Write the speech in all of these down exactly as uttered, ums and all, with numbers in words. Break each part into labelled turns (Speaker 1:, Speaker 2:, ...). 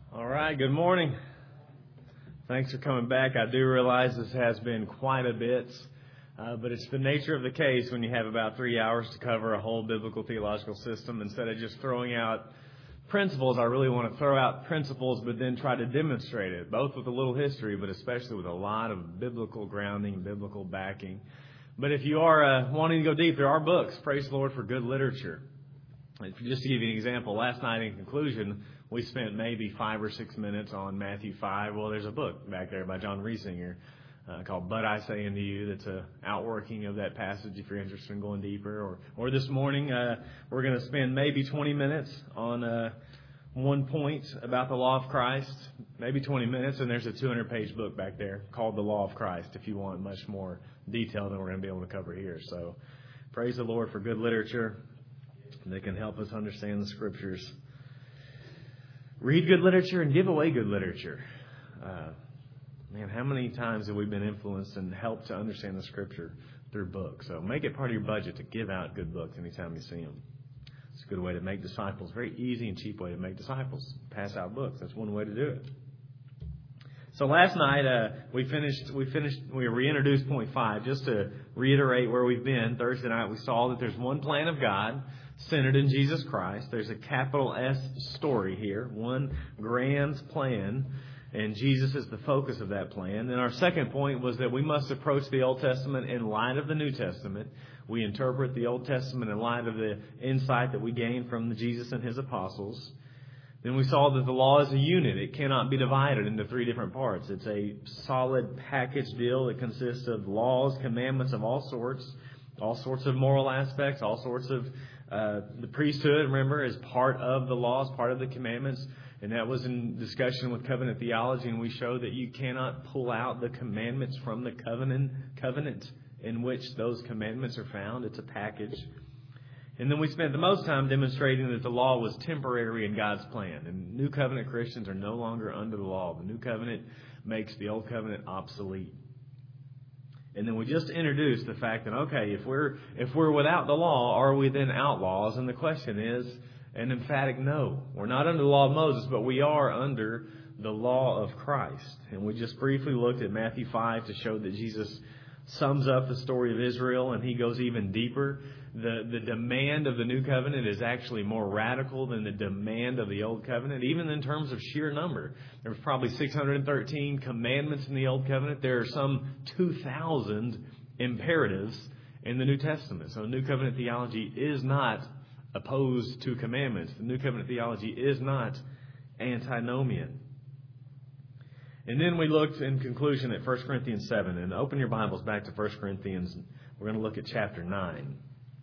Speaker 1: All right, good morning. Thanks for coming back. I do realize this has been quite a bit, uh, but it's the nature of the case when you have about three hours to cover a whole biblical theological system. Instead of just throwing out principles, I really want to throw out principles, but then try to demonstrate it, both with a little history, but especially with a lot of biblical grounding, biblical backing. But if you are uh, wanting to go deep, there are books. Praise the Lord for good literature. Just to give you an example, last night in conclusion, we spent maybe five or six minutes on Matthew five. Well, there's a book back there by John Riesinger uh, called But I Say Unto You that's an outworking of that passage if you're interested in going deeper. Or, or this morning, uh, we're going to spend maybe twenty minutes on uh, one point about the law of Christ, maybe twenty minutes, and there's a two hundred page book back there called The Law of Christ if you want much more detail than we're going to be able to cover here. So praise the Lord for good literature that can help us understand the Scriptures. Read good literature and give away good literature. Uh, man, how many times have we been influenced and helped to understand the Scripture through books? So make it part of your budget to give out good books anytime you see them. It's a good way to make disciples. Very easy and cheap way to make disciples. Pass out books. That's one way to do it. So last night uh, we finished. We finished. We reintroduced point five. Just to reiterate where we've been. Thursday night we saw that there's one plan of God, centered in Jesus Christ. There's a capital S story here, one grand plan, and Jesus is the focus of that plan. And our second point was that we must approach the Old Testament in light of the New Testament. We interpret the Old Testament in light of the insight that we gain from Jesus and His apostles. Then we saw that the law is a unit. It cannot be divided into three different parts. It's a solid package deal that consists of laws, commandments of all sorts, all sorts of moral aspects, all sorts of Uh, the priesthood, remember, is part of the laws, part of the commandments. And that was in discussion with covenant theology. And we showed that you cannot pull out the commandments from the covenant, covenant in which those commandments are found. It's a package. And then we spent the most time demonstrating that the law was temporary in God's plan. And New Covenant Christians are no longer under the law. The New Covenant makes the Old Covenant obsolete. And then we just introduced the fact that, okay, if we're if we're without the law, are we then outlaws? And the question is an emphatic no. We're not under the law of Moses, but we are under the law of Christ. And we just briefly looked at Matthew five to show that Jesus sums up the story of Israel, and he goes even deeper. The, the demand of the New Covenant is actually more radical than the demand of the Old Covenant, even in terms of sheer number. There's probably six hundred thirteen commandments in the Old Covenant. There are some two thousand imperatives in the New Testament. So New Covenant theology is not opposed to commandments. The New Covenant theology is not antinomian. And then we looked in conclusion at First Corinthians seven. And open your Bibles back to First Corinthians. We're going to look at chapter nine.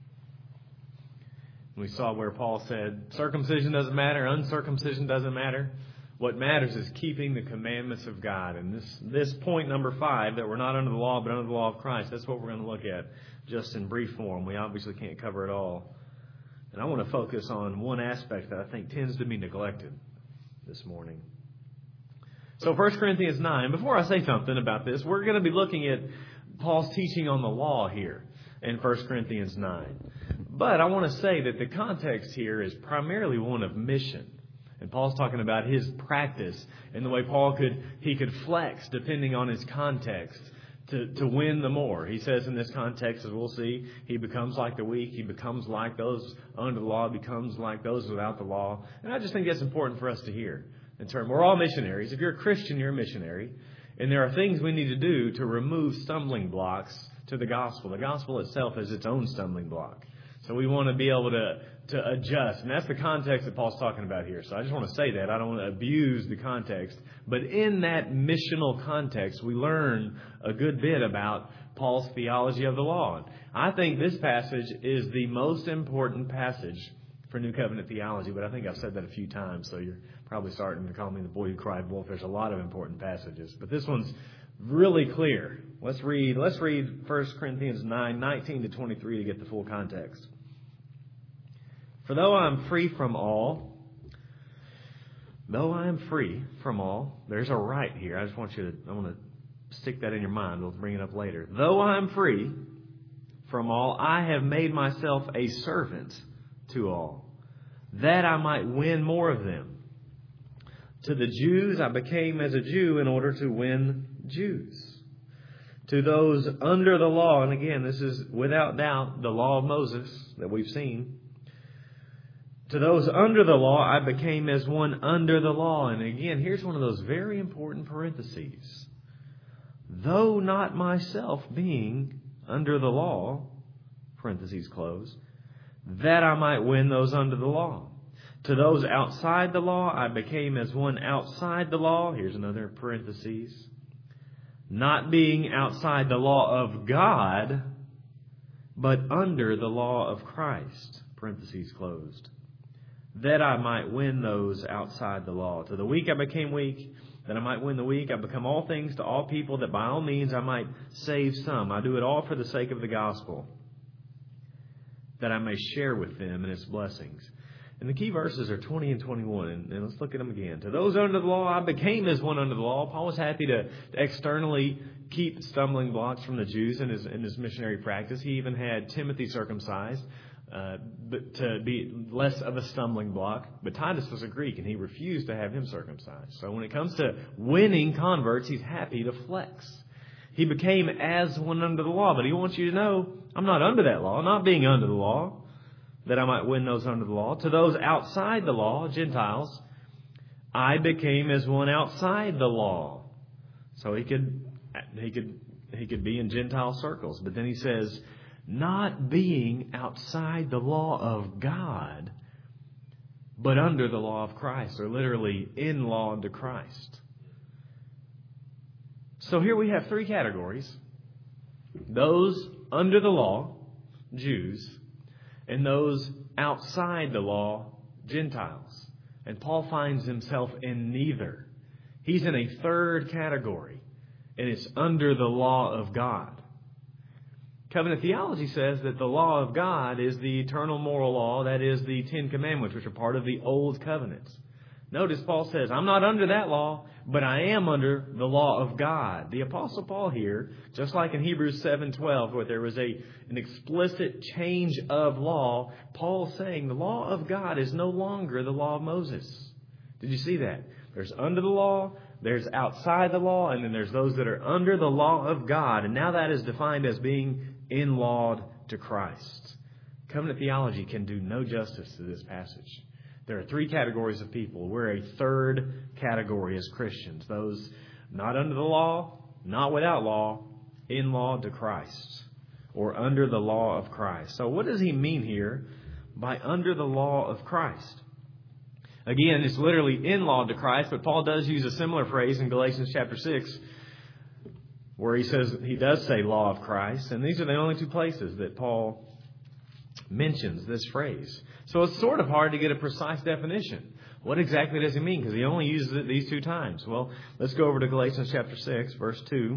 Speaker 1: We saw where Paul said, circumcision doesn't matter, uncircumcision doesn't matter. What matters is keeping the commandments of God. And this, this point number five, that we're not under the law, but under the law of Christ, that's what we're going to look at just in brief form. We obviously can't cover it all. And I want to focus on one aspect that I think tends to be neglected this morning. So First Corinthians nine, before I say something about this, we're going to be looking at Paul's teaching on the law here in First Corinthians nine. But I want to say that the context here is primarily one of mission. And Paul's talking about his practice and the way Paul could he could flex depending on his context to, to win the more. He says in this context, as we'll see, he becomes like the weak. He becomes like those under the law, becomes like those without the law. And I just think that's important for us to hear. In terms, we're all missionaries. If you're a Christian, you're a missionary. And there are things we need to do to remove stumbling blocks to the gospel. The gospel itself is its own stumbling block. So we want to be able to, to adjust. And that's the context that Paul's talking about here. So I just want to say that. I don't want to abuse the context. But in that missional context, we learn a good bit about Paul's theology of the law. I think this passage is the most important passage for New Covenant theology. But I think I've said that a few times. So you're probably starting to call me the boy who cried wolf. There's a lot of important passages. But this one's really clear. Let's read, let's read First Corinthians nine, nineteen to twenty-three to get the full context. For though I am free from all, though I am free from all, there's a right here. I just want you to, I want to stick that in your mind. We'll bring it up later. Though I am free from all, I have made myself a servant to all, that I might win more of them. To the Jews, I became as a Jew in order to win Jews. To those under the law, and again, this is without doubt the law of Moses that we've seen. To those under the law, I became as one under the law. And again, here's one of those very important parentheses. Though not myself being under the law, parentheses close, that I might win those under the law. To those outside the law, I became as one outside the law. Here's another parentheses. Not being outside the law of God, but under the law of Christ, parentheses closed, that I might win those outside the law. To the weak I became weak, that I might win the weak. I become all things to all people, that by all means I might save some. I do it all for the sake of the gospel, that I may share with them in its blessings. And the key verses are twenty and twenty-one, and, and let's look at them again. To those under the law, I became as one under the law. Paul was happy to, to externally keep stumbling blocks from the Jews in his, in his missionary practice. He even had Timothy circumcised uh, but to be less of a stumbling block. But Titus was a Greek, and he refused to have him circumcised. So when it comes to winning converts, he's happy to flex. He became as one under the law, but he wants you to know, I'm not under that law, not being under the law, that I might win those under the law. To those outside the law, Gentiles, I became as one outside the law. So he could, he could, he could be in Gentile circles. But then he says, not being outside the law of God, but under the law of Christ, or literally in law unto Christ. So here we have three categories. Those under the law, Jews, and those outside the law, Gentiles. And Paul finds himself in neither. He's in a third category, and it's under the law of God. Covenant theology says that the law of God is the eternal moral law, that is the Ten Commandments, which are part of the Old Covenant. Notice Paul says, I'm not under that law, but I am under the law of God. The Apostle Paul here, just like in Hebrews seven twelve, where there was a an explicit change of law, Paul's saying the law of God is no longer the law of Moses. Did you see that? There's under the law, there's outside the law, and then there's those that are under the law of God. And now that is defined as being in law to Christ. Covenant theology can do no justice to this passage. There are three categories of people. We're a third category as Christians. Those not under the law, not without law, in law to Christ, or under the law of Christ. So what does he mean here by under the law of Christ? Again, it's literally in law to Christ, but Paul does use a similar phrase in Galatians chapter six, where he says, he does say law of Christ. And these are the only two places that Paul mentions this phrase. So it's sort of hard to get a precise definition. What exactly does he mean? Because he only uses it these two times. Well, let's go over to Galatians chapter six, verse two.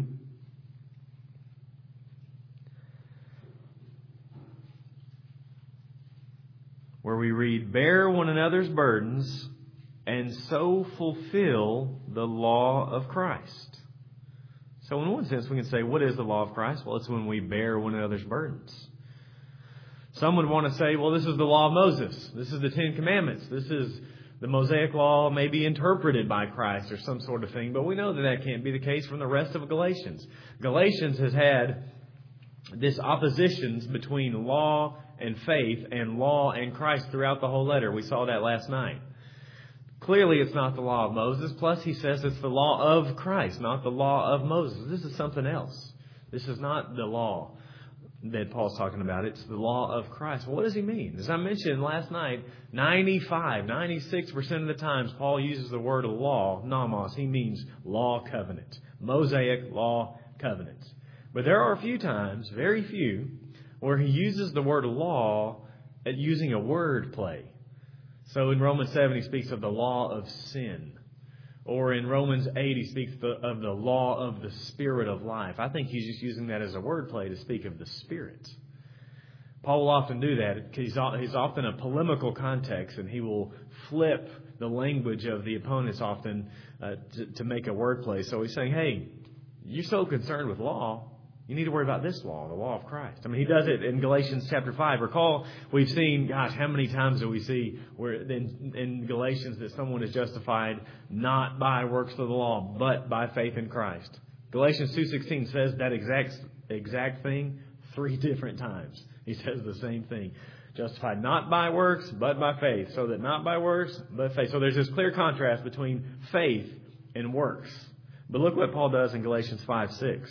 Speaker 1: Where we read, bear one another's burdens and so fulfill the law of Christ. So in one sense, we can say, what is the law of Christ? Well, it's when we bear one another's burdens. Some would want to say, well, this is the law of Moses. This is the Ten Commandments. This is the Mosaic law maybe interpreted by Christ or some sort of thing. But we know that that can't be the case from the rest of Galatians. Galatians has had this oppositions between law and faith and law and Christ throughout the whole letter. We saw that last night. Clearly, it's not the law of Moses. Plus, he says it's the law of Christ, not the law of Moses. This is something else. This is not the law that Paul's talking about. It's the law of Christ. Well, what does he mean? As I mentioned last night, ninety-five, ninety-six percent of the times Paul uses the word law, nomos, he means law covenant. Mosaic law covenant. But there are a few times, very few, where he uses the word law at using a word play. So in Romans seven, he speaks of the law of sin. Or in Romans eight, he speaks of the law of the Spirit of life. I think he's just using that as a wordplay to speak of the Spirit. Paul will often do that. He's he's often a polemical context, and he will flip the language of the opponents often uh, to, to make a wordplay. So he's saying, hey, you're so concerned with law, You need to worry about this law, the law of Christ. I mean, he does it in Galatians chapter five. Recall, we've seen, gosh, how many times do we see where in, in Galatians that someone is justified not by works of the law, but by faith in Christ. Galatians two sixteen says that exact exact thing three different times. He says the same thing. Justified not by works, but by faith. So that not by works, but faith. So there's this clear contrast between faith and works. But look what Paul does in Galatians five six.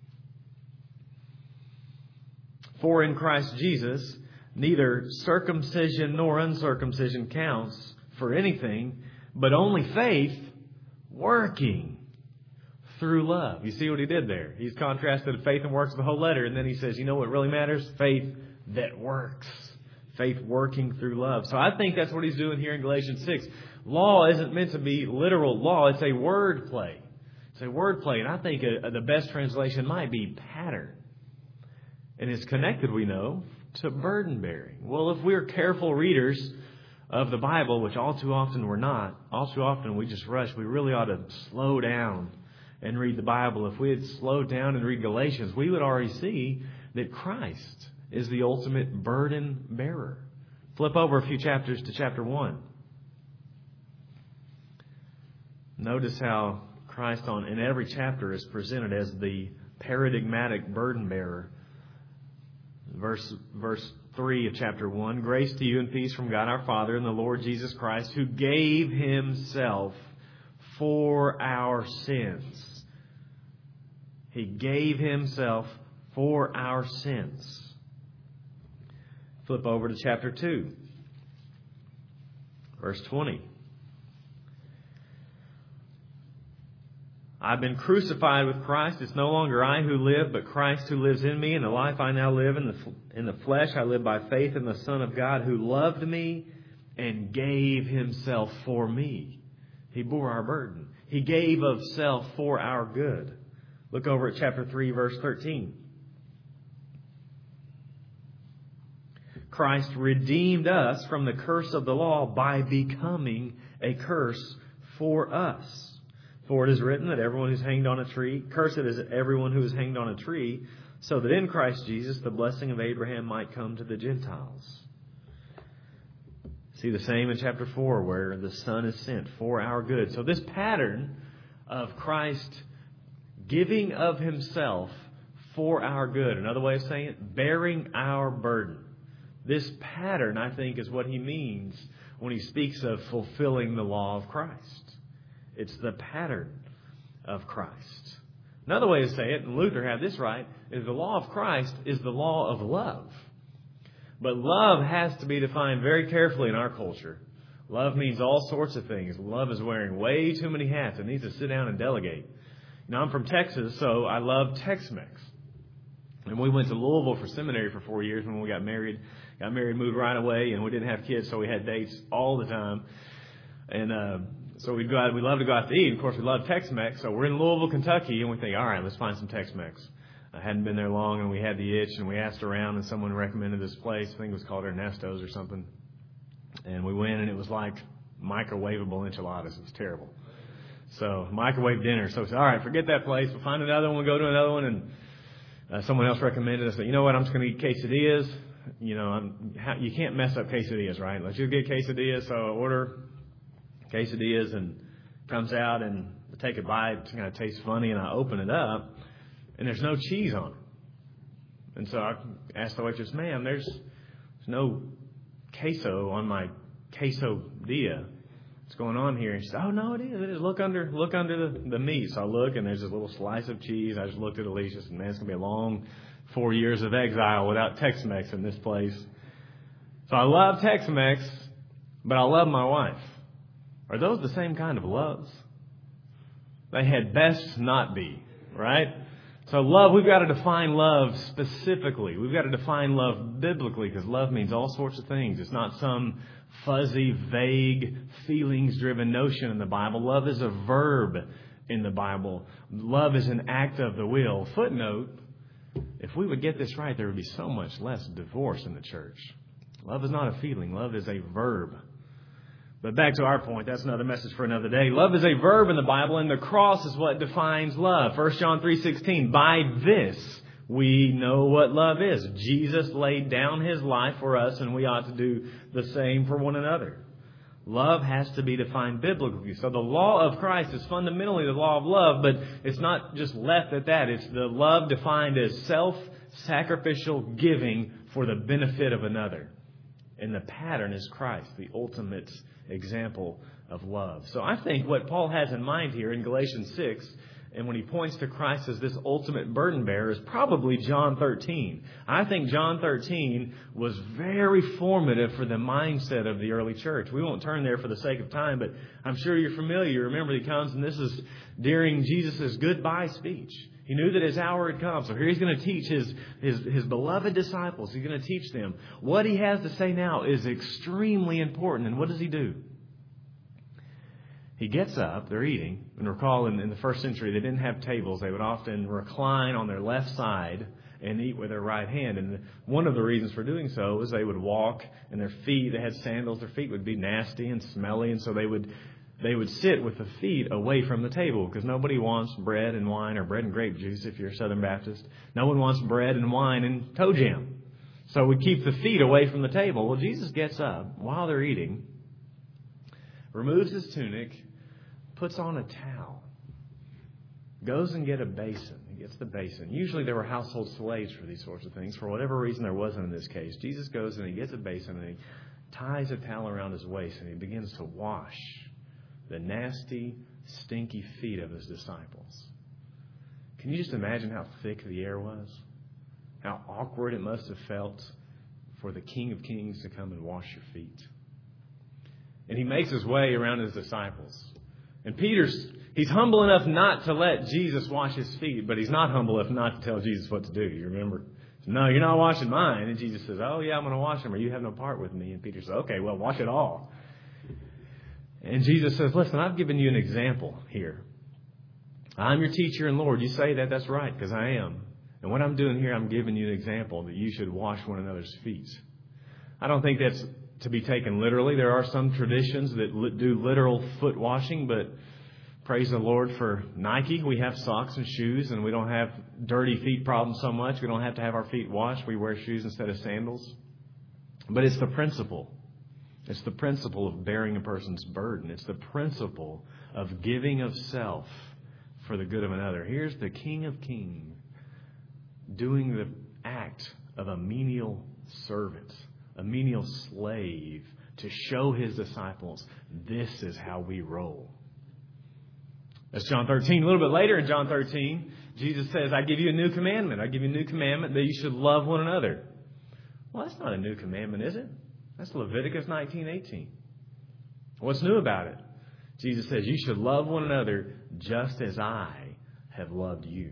Speaker 1: For in Christ Jesus, neither circumcision nor uncircumcision counts for anything, but only faith working through love. You see what he did there? He's contrasted faith and works of the whole letter. And then he says, you know what really matters? Faith that works. Faith working through love. So I think that's what he's doing here in Galatians six. Law isn't meant to be literal law. It's a word play. It's a word play. And I think a, a, the best translation might be pattern. And it's connected, we know, to burden bearing. Well, if we're careful readers of the Bible, which all too often we're not, all too often we just rush, we really ought to slow down and read the Bible. If we had slowed down and read Galatians, we would already see that Christ is the ultimate burden bearer. Flip over a few chapters to chapter one. Notice how Christ on in every chapter is presented as the paradigmatic burden bearer. Verse, verse three of chapter one, grace to you and peace from God our Father and the Lord Jesus Christ, who gave Himself for our sins. He gave Himself for our sins. Flip over to chapter two, verse twenty. I've been crucified with Christ. It's no longer I who live, but Christ who lives in me. And the life I now live in the in the flesh, I live by faith in the Son of God who loved me and gave Himself for me. He bore our burden. He gave of self for our good. Look over at chapter three, verse thirteen. Christ redeemed us from the curse of the law by becoming a curse for us. For it is written that everyone who's hanged on a tree, cursed is everyone who is hanged on a tree, so that in Christ Jesus the blessing of Abraham might come to the Gentiles. See the same in chapter four where the Son is sent for our good. So this pattern of Christ giving of Himself for our good, another way of saying it, bearing our burden. This pattern, I think, is what he means when he speaks of fulfilling the law of Christ. It's the pattern of Christ. Another way to say it, and Luther had this right, is the law of Christ is the law of love. But love has to be defined very carefully in our culture. Love means all sorts of things. Love is wearing way too many hats. It needs to sit down and delegate. Now, I'm from Texas, so I love Tex-Mex. And we went to Louisville for seminary for four years when we got married. Got married, moved right away, and we didn't have kids, so we had dates all the time. And uh, so we'd go out, we love to go out to eat. Of course, we love Tex-Mex. So we're in Louisville, Kentucky, and we think, all right, let's find some Tex-Mex. I hadn't been there long, and we had the itch, and we asked around, and someone recommended this place. I think it was called Ernesto's or something. And we went, and it was like microwavable enchiladas. It was terrible. So microwave dinner. So we said, all right, forget that place. We'll find another one. We'll go to another one. And uh, someone else recommended us. You know what? I'm just going to eat quesadillas. You know, I'm, how, you can't mess up quesadillas, right? Let's just get quesadillas. So I order quesadillas, and it comes out, and I take a bite. It kind of tastes funny, and I open it up, and there's no cheese on it. And so I asked the waitress, ma'am, there's, there's no queso on my quesadilla. What's going on here? And she said, oh, no, it is. It is. Look under look under the, the meat. So I look, and there's this little slice of cheese. I just looked at Alicia and said, man, it's going to be a long four years of exile without Tex-Mex in this place. So I love Tex-Mex, but I love my wife. Are those the same kind of loves? They had best not be, right? So love, we've got to define love specifically. We've got to define love biblically, because love means all sorts of things. It's not some fuzzy, vague, feelings-driven notion in the Bible. Love is a verb in the Bible. Love is an act of the will. Footnote, if we would get this right, there would be so much less divorce in the church. Love is not a feeling. Love is a verb. But back to our point, that's another message for another day. Love is a verb in the Bible, and the cross is what defines love. First John three sixteen, by this we know what love is. Jesus laid down His life for us, and we ought to do the same for one another. Love has to be defined biblically. So the law of Christ is fundamentally the law of love, but it's not just left at that. It's the love defined as self-sacrificial giving for the benefit of another. And the pattern is Christ, the ultimate example of love. So I think what Paul has in mind here in Galatians six, and when he points to Christ as this ultimate burden bearer, is probably John thirteen. I think John thirteen was very formative for the mindset of the early church. We won't turn there for the sake of time, but I'm sure you're familiar. You remember he comes, and this is during Jesus' goodbye speech. He knew that his hour had come. So here he's going to teach his, his, his beloved disciples. He's going to teach them. What he has to say now is extremely important. And what does he do? He gets up, they're eating, and recall in, in the first century they didn't have tables. They would often recline on their left side and eat with their right hand. And the, one of the reasons for doing so was they would walk, and their feet, they had sandals, their feet would be nasty and smelly, and so they would they would sit with the feet away from the table, because nobody wants bread and wine, or bread and grape juice if you're a Southern Baptist. No one wants bread and wine and toe jam. So we keep the feet away from the table. Well, Jesus gets up while they're eating, removes his tunic, puts on a towel, goes and get a basin. He gets the basin. Usually there were household slaves for these sorts of things. For whatever reason, there wasn't in this case. Jesus goes and he gets a basin and he ties a towel around his waist and he begins to wash the nasty, stinky feet of his disciples. Can you just imagine how thick the air was? How awkward it must have felt for the King of Kings to come and wash your feet. And he makes his way around his disciples. And Peter's, he's humble enough not to let Jesus wash his feet, but he's not humble enough not to tell Jesus what to do. You remember? No, you're not washing mine. And Jesus says, oh, yeah, I'm going to wash them, or you have no part with me. And Peter says, okay, well, wash it all. And Jesus says, listen, I've given you an example here. I'm your teacher and Lord. You say that, that's right, because I am. And what I'm doing here, I'm giving you an example that you should wash one another's feet. I don't think that's to be taken literally. There are some traditions that do literal foot washing, but praise the Lord for Nike. We have socks and shoes, and we don't have dirty feet problems so much. We don't have to have our feet washed. We wear shoes instead of sandals. But it's the principle. It's the principle of bearing a person's burden. It's the principle of giving of self for the good of another. Here's the King of Kings doing the act of a menial servant, a menial slave, to show his disciples this is how we roll. That's John thirteen. A little bit later in John thirteen, Jesus says, I give you a new commandment. I give you a new commandment that you should love one another. Well, that's not a new commandment, is it? That's Leviticus nineteen eighteen. What's new about it? Jesus says, you should love one another just as I have loved you.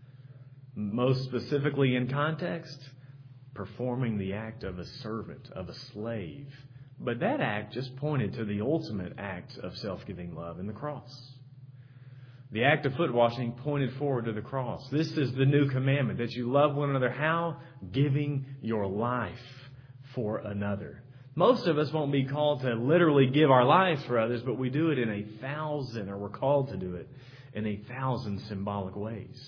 Speaker 1: Most specifically in context, performing the act of a servant, of a slave. But that act just pointed to the ultimate act of self-giving love in the cross. The act of foot washing pointed forward to the cross. This is the new commandment, that you love one another. How? Giving your life for another. Most of us won't be called to literally give our lives for others, but we do it in a thousand, or we're called to do it in a thousand symbolic ways.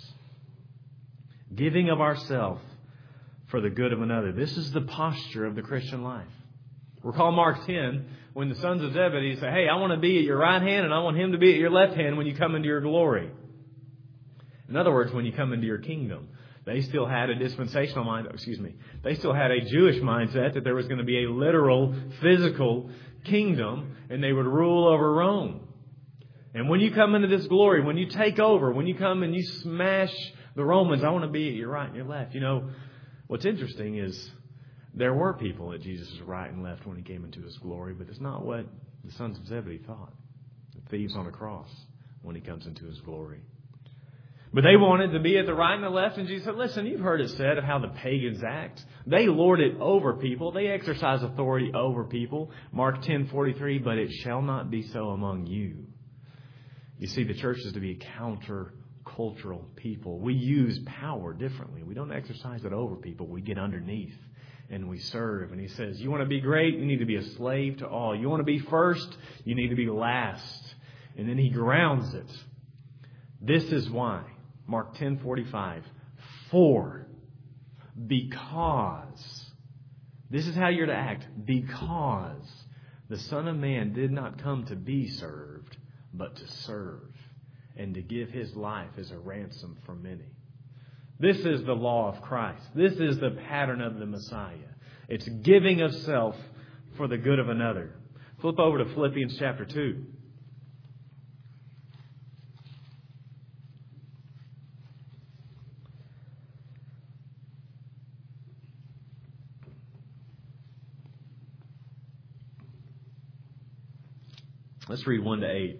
Speaker 1: Giving of ourselves for the good of another. This is the posture of the Christian life. Recall Mark ten, when the sons of Zebedee say, hey, I want to be at your right hand and I want him to be at your left hand when you come into your glory. In other words, when you come into your kingdom. They still had a dispensational mind, excuse me, they still had a Jewish mindset that there was going to be a literal, physical kingdom and they would rule over Rome. And when you come into this glory, when you take over, when you come and you smash the Romans, I want to be at your right and your left. You know, what's interesting is there were people at Jesus' right and left when he came into his glory, but it's not what the sons of Zebedee thought. The thieves on a cross when he comes into his glory. But they wanted to be at the right and the left. And Jesus said, listen, you've heard it said of how the pagans act. They lord it over people. They exercise authority over people. Mark ten forty-three, but it shall not be so among you. You see, the church is to be a counter-cultural people. We use power differently. We don't exercise it over people. We get underneath and we serve. And he says, you want to be great? You need to be a slave to all. You want to be first? You need to be last. And then he grounds it. This is why. Mark ten forty-five. For because, this is how you're to act, because the Son of Man did not come to be served, but to serve, and to give His life as a ransom for many. This is the law of Christ. This is the pattern of the Messiah. It's giving of self for the good of another. Flip over to Philippians chapter two. Let's read one to eight.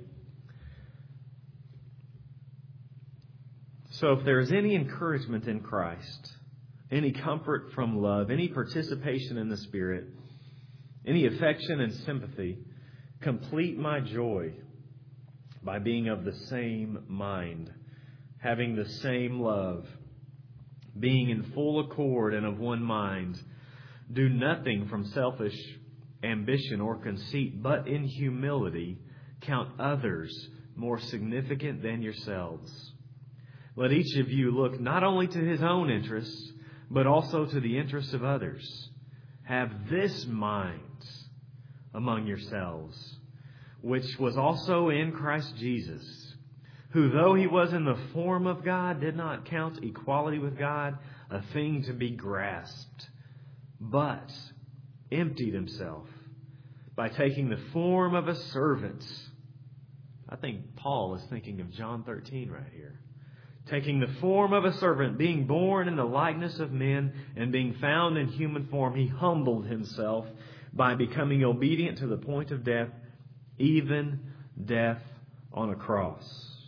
Speaker 1: So if there is any encouragement in Christ, any comfort from love, any participation in the Spirit, any affection and sympathy, complete my joy by being of the same mind, having the same love, being in full accord and of one mind. Do nothing from selfish ambition or conceit, but in humility count others more significant than yourselves. Let each of you look not only to his own interests, but also to the interests of others. Have this mind among yourselves, which was also in Christ Jesus, who, though He was in the form of God, did not count equality with God a thing to be grasped, but emptied Himself by taking the form of a servant. I think Paul is thinking of John thirteen right here. Taking the form of a servant, being born in the likeness of men, and being found in human form, He humbled Himself by becoming obedient to the point of death, even death on a cross.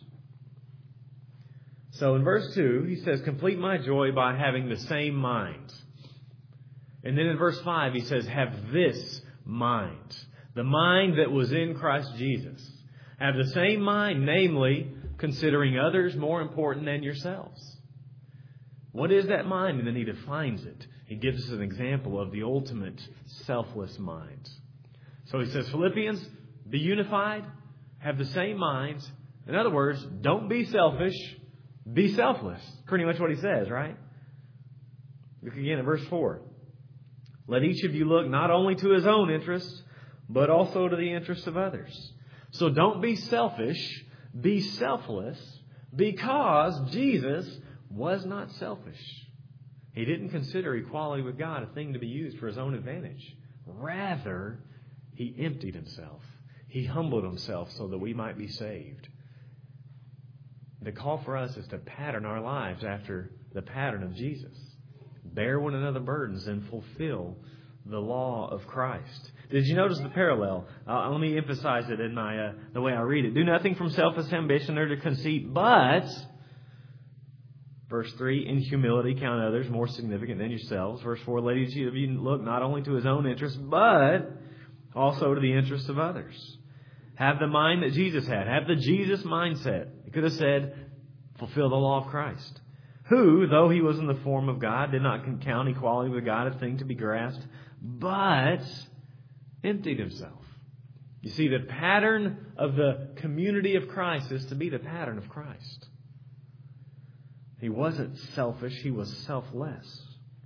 Speaker 1: So in verse two, he says, complete my joy by having the same mind. And then in verse five, he says, have this mind. The mind that was in Christ Jesus. Have the same mind, namely, considering others more important than yourselves. What is that mind? And then he defines it. He gives us an example of the ultimate selfless mind. So he says, Philippians, be unified, have the same minds. In other words, don't be selfish, be selfless. Pretty much what he says, right? Look again at verse four. Let each of you look not only to his own interests, but also to the interests of others. So don't be selfish, be selfless, because Jesus was not selfish. He didn't consider equality with God a thing to be used for His own advantage. Rather, He emptied Himself. He humbled Himself so that we might be saved. The call for us is to pattern our lives after the pattern of Jesus. Bear one another's burdens and fulfill the law of Christ. Did you notice the parallel? Uh, let me emphasize it in my uh, the way I read it. Do nothing from selfish ambition or to conceit, but, verse three, in humility count others more significant than yourselves. Verse four, let each of you look not only to his own interests, but also to the interests of others. Have the mind that Jesus had. Have the Jesus mindset. He could have said, fulfill the law of Christ. Who, though He was in the form of God, did not count equality with God a thing to be grasped, but emptied Himself. You see, the pattern of the community of Christ is to be the pattern of Christ. He wasn't selfish, He was selfless.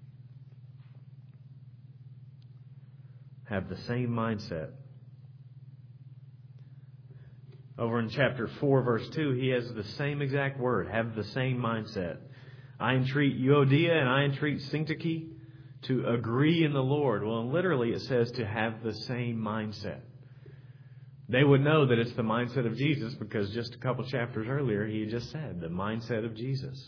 Speaker 1: Have the same mindset. Over in chapter four, verse two, he has the same exact word. Have the same mindset. I entreat Euodia and I entreat Syntyche to agree in the Lord. Well, literally it says to have the same mindset. They would know that it's the mindset of Jesus because just a couple chapters earlier he had just said the mindset of Jesus.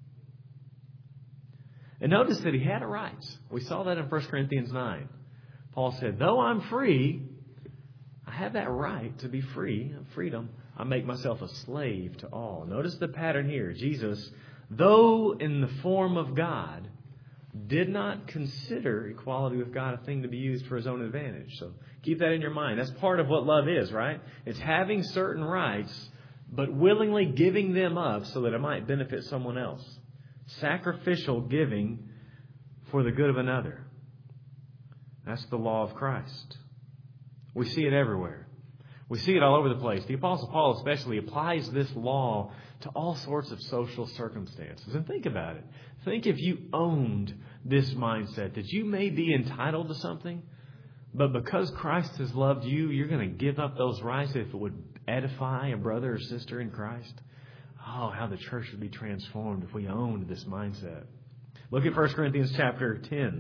Speaker 1: And notice that he had a right. We saw that in First Corinthians nine. Paul said, though I'm free, I have that right to be free. Freedom. I make myself a slave to all. Notice the pattern here. Jesus, though in the form of God, did not consider equality with God a thing to be used for His own advantage. So keep that in your mind. That's part of what love is, right? It's having certain rights, but willingly giving them up so that it might benefit someone else. Sacrificial giving for the good of another. That's the law of Christ. We see it everywhere. We see it all over the place. The Apostle Paul especially applies this law to all sorts of social circumstances. And think about it. Think if you owned this mindset that you may be entitled to something, but because Christ has loved you, you're going to give up those rights if it would edify a brother or sister in Christ. Oh, how the church would be transformed if we owned this mindset. Look at First Corinthians chapter ten.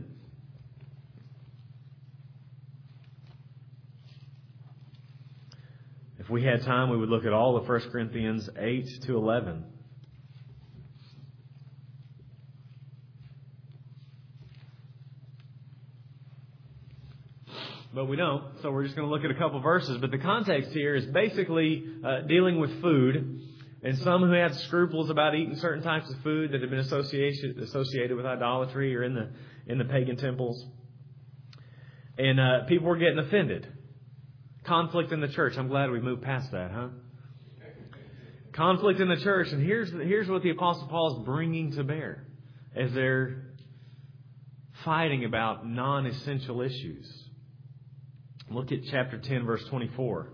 Speaker 1: If we had time, we would look at all of First Corinthians eight to eleven. But we don't, so we're just going to look at a couple verses. But the context here is basically uh, dealing with food. And some who had scruples about eating certain types of food that have been associated associated with idolatry or in the in the pagan temples. And uh, people were getting offended. Conflict in the church. I'm glad we moved past that, huh? Conflict in the church. And here's here's what the Apostle Paul is bringing to bear as they're fighting about non-essential issues. Look at chapter ten, verse twenty-four.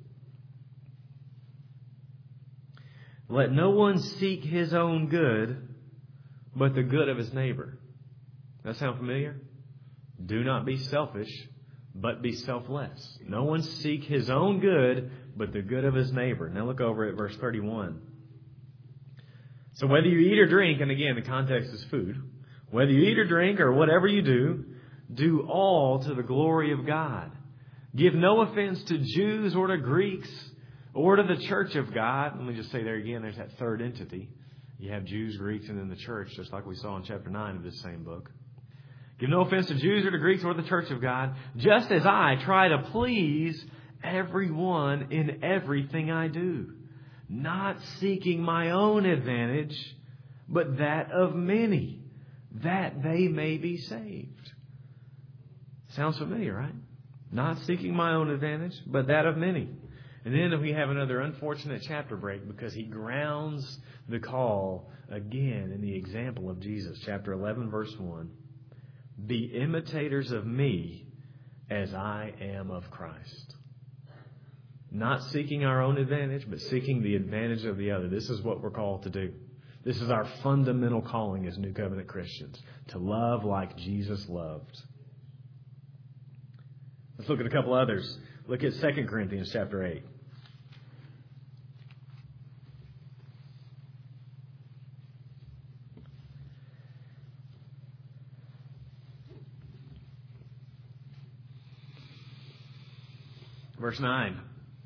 Speaker 1: Let no one seek his own good, but the good of his neighbor. That sound familiar? Do not be selfish, but be selfless. No one seek his own good, but the good of his neighbor. Now look over at verse thirty-one. So whether you eat or drink, and again, the context is food. Whether you eat or drink or whatever you do, do all to the glory of God. Give no offense to Jews or to Greeks or to the church of God. Let me just say there again, there's that third entity. You have Jews, Greeks, and then the church, just like we saw in chapter nine of this same book. Give no offense to Jews or to Greeks or the church of God, just as I try to please everyone in everything I do, not seeking my own advantage, but that of many, that they may be saved. Sounds familiar, right? Not seeking my own advantage, but that of many. And then we have another unfortunate chapter break because he grounds the call again in the example of Jesus. Chapter eleven, verse one. Be imitators of me as I am of Christ. Not seeking our own advantage, but seeking the advantage of the other. This is what we're called to do. This is our fundamental calling as New Covenant Christians, to love like Jesus loved. Let's look at a couple others. Look at Second Corinthians chapter eight. Verse nine.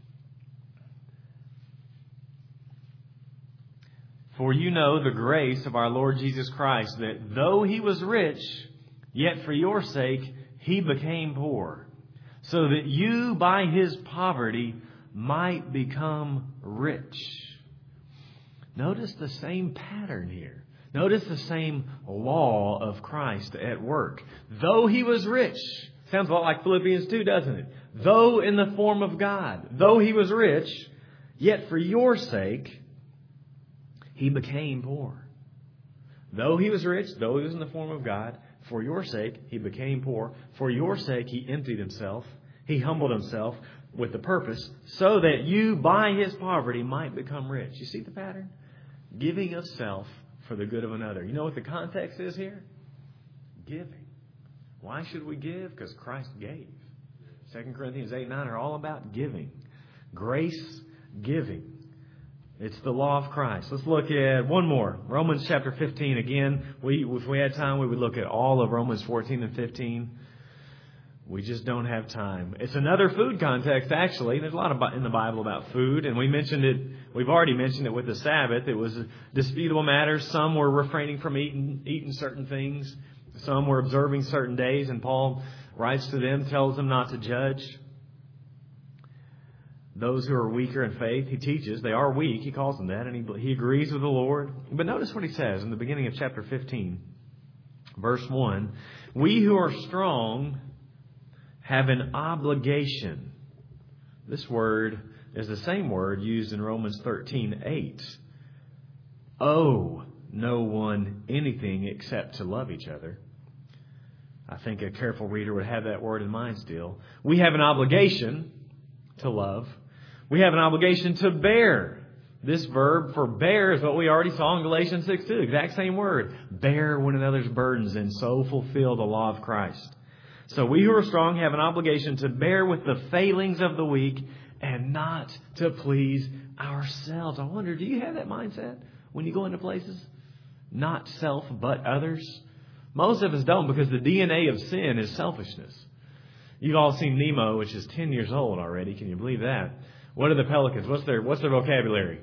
Speaker 1: For you know the grace of our Lord Jesus Christ, that though he was rich, yet for your sake he became poor, so that you by his poverty might become rich. Notice the same pattern here. Notice the same law of Christ at work. Though he was rich. Sounds a lot like Philippians two, doesn't it? Though in the form of God. Though he was rich, yet for your sake he became poor. Though he was rich, though he was in the form of God, for your sake he became poor. For your sake he emptied himself. He humbled himself with the purpose so that you by his poverty might become rich. You see the pattern? Giving of self for the good of another. You know what the context is here? Giving. Why should we give? Because Christ gave. Second Corinthians eight and nine are all about giving. Grace giving. It's the law of Christ. Let's look at one more. Romans chapter fifteen. Again, we if we had time, we would look at all of Romans fourteen and fifteen. We just don't have time. It's another food context, actually. There's a lot of in the Bible about food, and we mentioned it. We've already mentioned it with the Sabbath. It was disputable matters. Some were refraining from eating, eating certain things. Some were observing certain days, and Paul writes to them, tells them not to judge those who are weaker in faith. He teaches they are weak. He calls them that, and he, he agrees with the Lord. But notice what he says in the beginning of chapter fifteen, verse one. We who are strong have an obligation. This word is the same word used in Romans thirteen eight. Owe no one anything except to love each other. I think a careful reader would have that word in mind still. We have an obligation to love. We have an obligation to bear. This verb for bear is what we already saw in Galatians six two. Exact same word. Bear one another's burdens and so fulfill the law of Christ. So we who are strong have an obligation to bear with the failings of the weak and not to please ourselves. I wonder, do you have that mindset when you go into places? Not self, but others. Most of us don't, because the D N A of sin is selfishness. You've all seen Nemo, which is ten years old already. Can you believe that? What are the pelicans? What's their What's their vocabulary?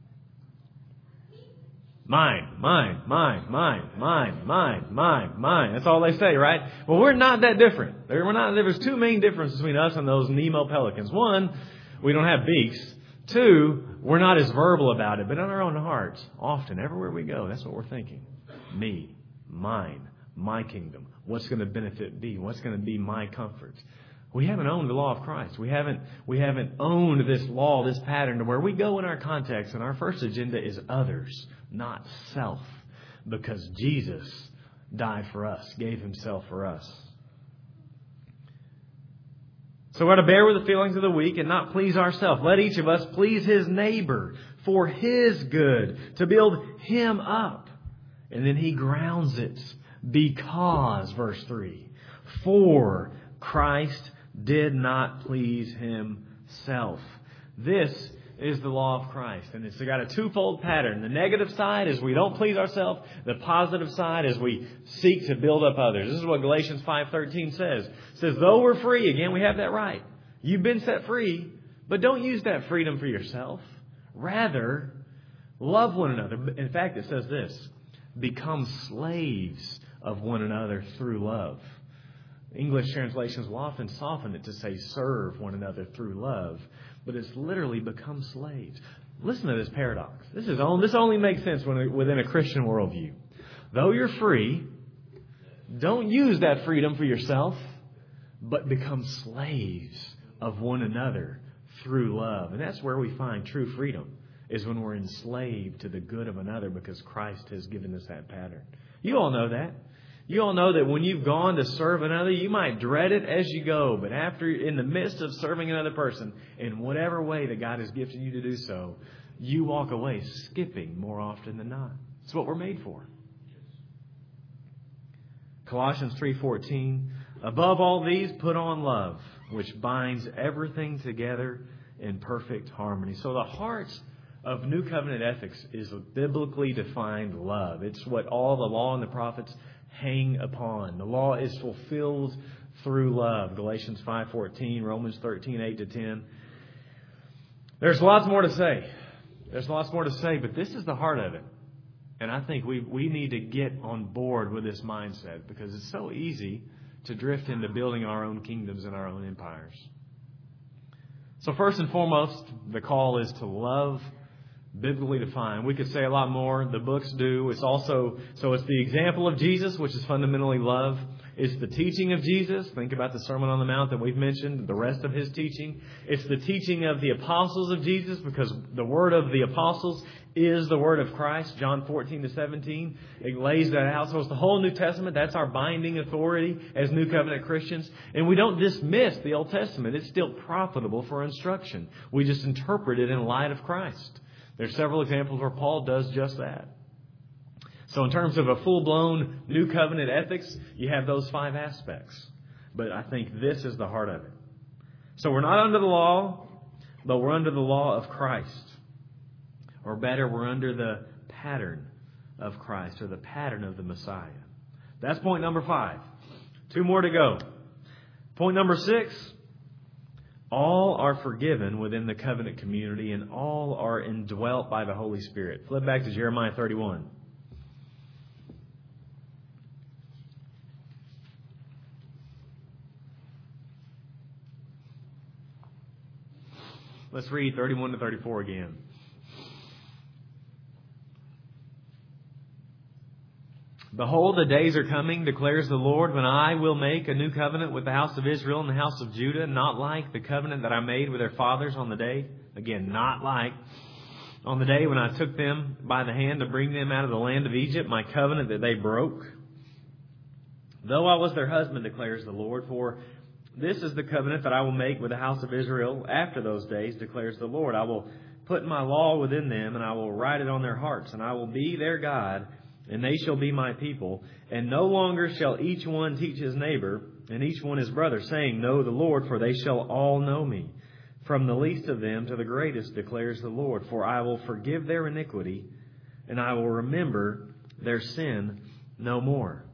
Speaker 1: Mine, mine, mine, mine, mine, mine, mine, mine. That's all they say, right? Well, we're not that different. There, we're not, there's two main differences between us and those Nemo pelicans. One, we don't have beaks. Two, we're not as verbal about it, but in our own hearts, often, everywhere we go, that's what we're thinking. Me, mine, my kingdom. What's going to benefit me? What's going to be my comfort? We haven't owned the law of Christ. We haven't, we haven't owned this law, this pattern, to where we go in our context, and our first agenda is others, not self, because Jesus died for us, gave Himself for us. So we're to bear with the feelings of the weak and not please ourselves. Let each of us please his neighbor for his good, to build him up. And then he grounds it because, verse three, for Christ did not please himself. This is the law of Christ. And it's got a twofold pattern. The negative side is we don't please ourselves. The positive side is we seek to build up others. This is what Galatians five thirteen says. It says, though we're free, again, we have that right. You've been set free, but don't use that freedom for yourself. Rather, love one another. In fact, it says this, become slaves of one another through love. English translations will often soften it to say serve one another through love, but it's literally become slaves. Listen to this paradox. This is only, this only makes sense when, within a Christian worldview. Though you're free, don't use that freedom for yourself, but become slaves of one another through love. And that's where we find true freedom, is when we're enslaved to the good of another because Christ has given us that pattern. You all know that. You all know that when you've gone to serve another, you might dread it as you go. But after, in the midst of serving another person, in whatever way that God has gifted you to do so, you walk away skipping more often than not. It's what we're made for. Colossians three fourteen, above all these, put on love, which binds everything together in perfect harmony. So the heart of New Covenant ethics is a biblically defined love. It's what all the law and the prophets hang upon. The law is fulfilled through love. Galatians five fourteen, Romans thirteen eight to ten. There's lots more to say. There's lots more to say, but this is the heart of it. And I think we we need to get on board with this mindset, because it's so easy to drift into building our own kingdoms and our own empires. So first and foremost, the call is to love, biblically defined. We could say a lot more. The books do. It's also, so it's the example of Jesus, which is fundamentally love. It's the teaching of Jesus. Think about the Sermon on the Mount that we've mentioned, the rest of his teaching. It's the teaching of the apostles of Jesus, because the word of the apostles is the word of Christ. John fourteen to seventeen. It lays that out. So it's the whole New Testament. That's our binding authority as New Covenant Christians. And we don't dismiss the Old Testament. It's still profitable for instruction. We just interpret it in light of Christ. There's several examples where Paul does just that. So in terms of a full-blown New Covenant ethics, you have those five aspects. But I think this is the heart of it. So we're not under the law, but we're under the law of Christ. Or better, we're under the pattern of Christ, or the pattern of the Messiah. That's point number five. Two more to go. Point number six. All are forgiven within the covenant community, and all are indwelt by the Holy Spirit. Flip back to Jeremiah thirty-one. Let's read thirty-one to thirty-four again. Behold, the days are coming, declares the Lord, when I will make a new covenant with the house of Israel and the house of Judah, not like the covenant that I made with their fathers on the day. Again, not like. On the day when I took them by the hand to bring them out of the land of Egypt, my covenant that they broke. Though I was their husband, declares the Lord, for This is the covenant that I will make with the house of Israel after those days, declares the Lord. I will put my law within them, and I will write it on their hearts, and I will be their God, and they shall be my people. And no longer shall each one teach his neighbor, and each one his brother, saying, Know the Lord, for they shall all know me, from the least of them to the greatest, declares the Lord. For I will forgive their iniquity, and I will remember their sin no more.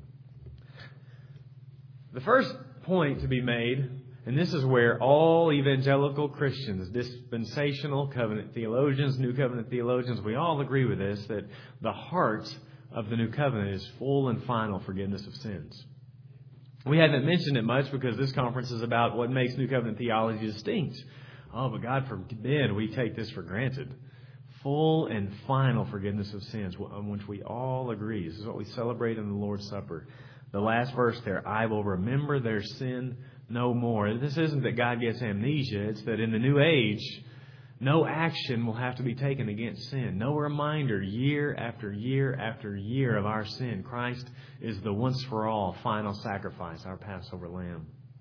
Speaker 1: The first point to be made, and this is where all evangelical Christians, dispensational covenant theologians, new covenant theologians, we all agree with this, that the heart of the new covenant is full and final forgiveness of sins. We haven't mentioned it much because this conference is about what makes new covenant theology distinct. Oh, but God forbid we take this for granted. Full and final forgiveness of sins, on which we all agree. This is what we celebrate in the Lord's Supper. The last verse there, I will remember their sin no more. This isn't that God gets amnesia. It's that in the new age, no action will have to be taken against sin. No reminder year after year after year of our sin. Christ is the once-for-all final sacrifice, our Passover lamb.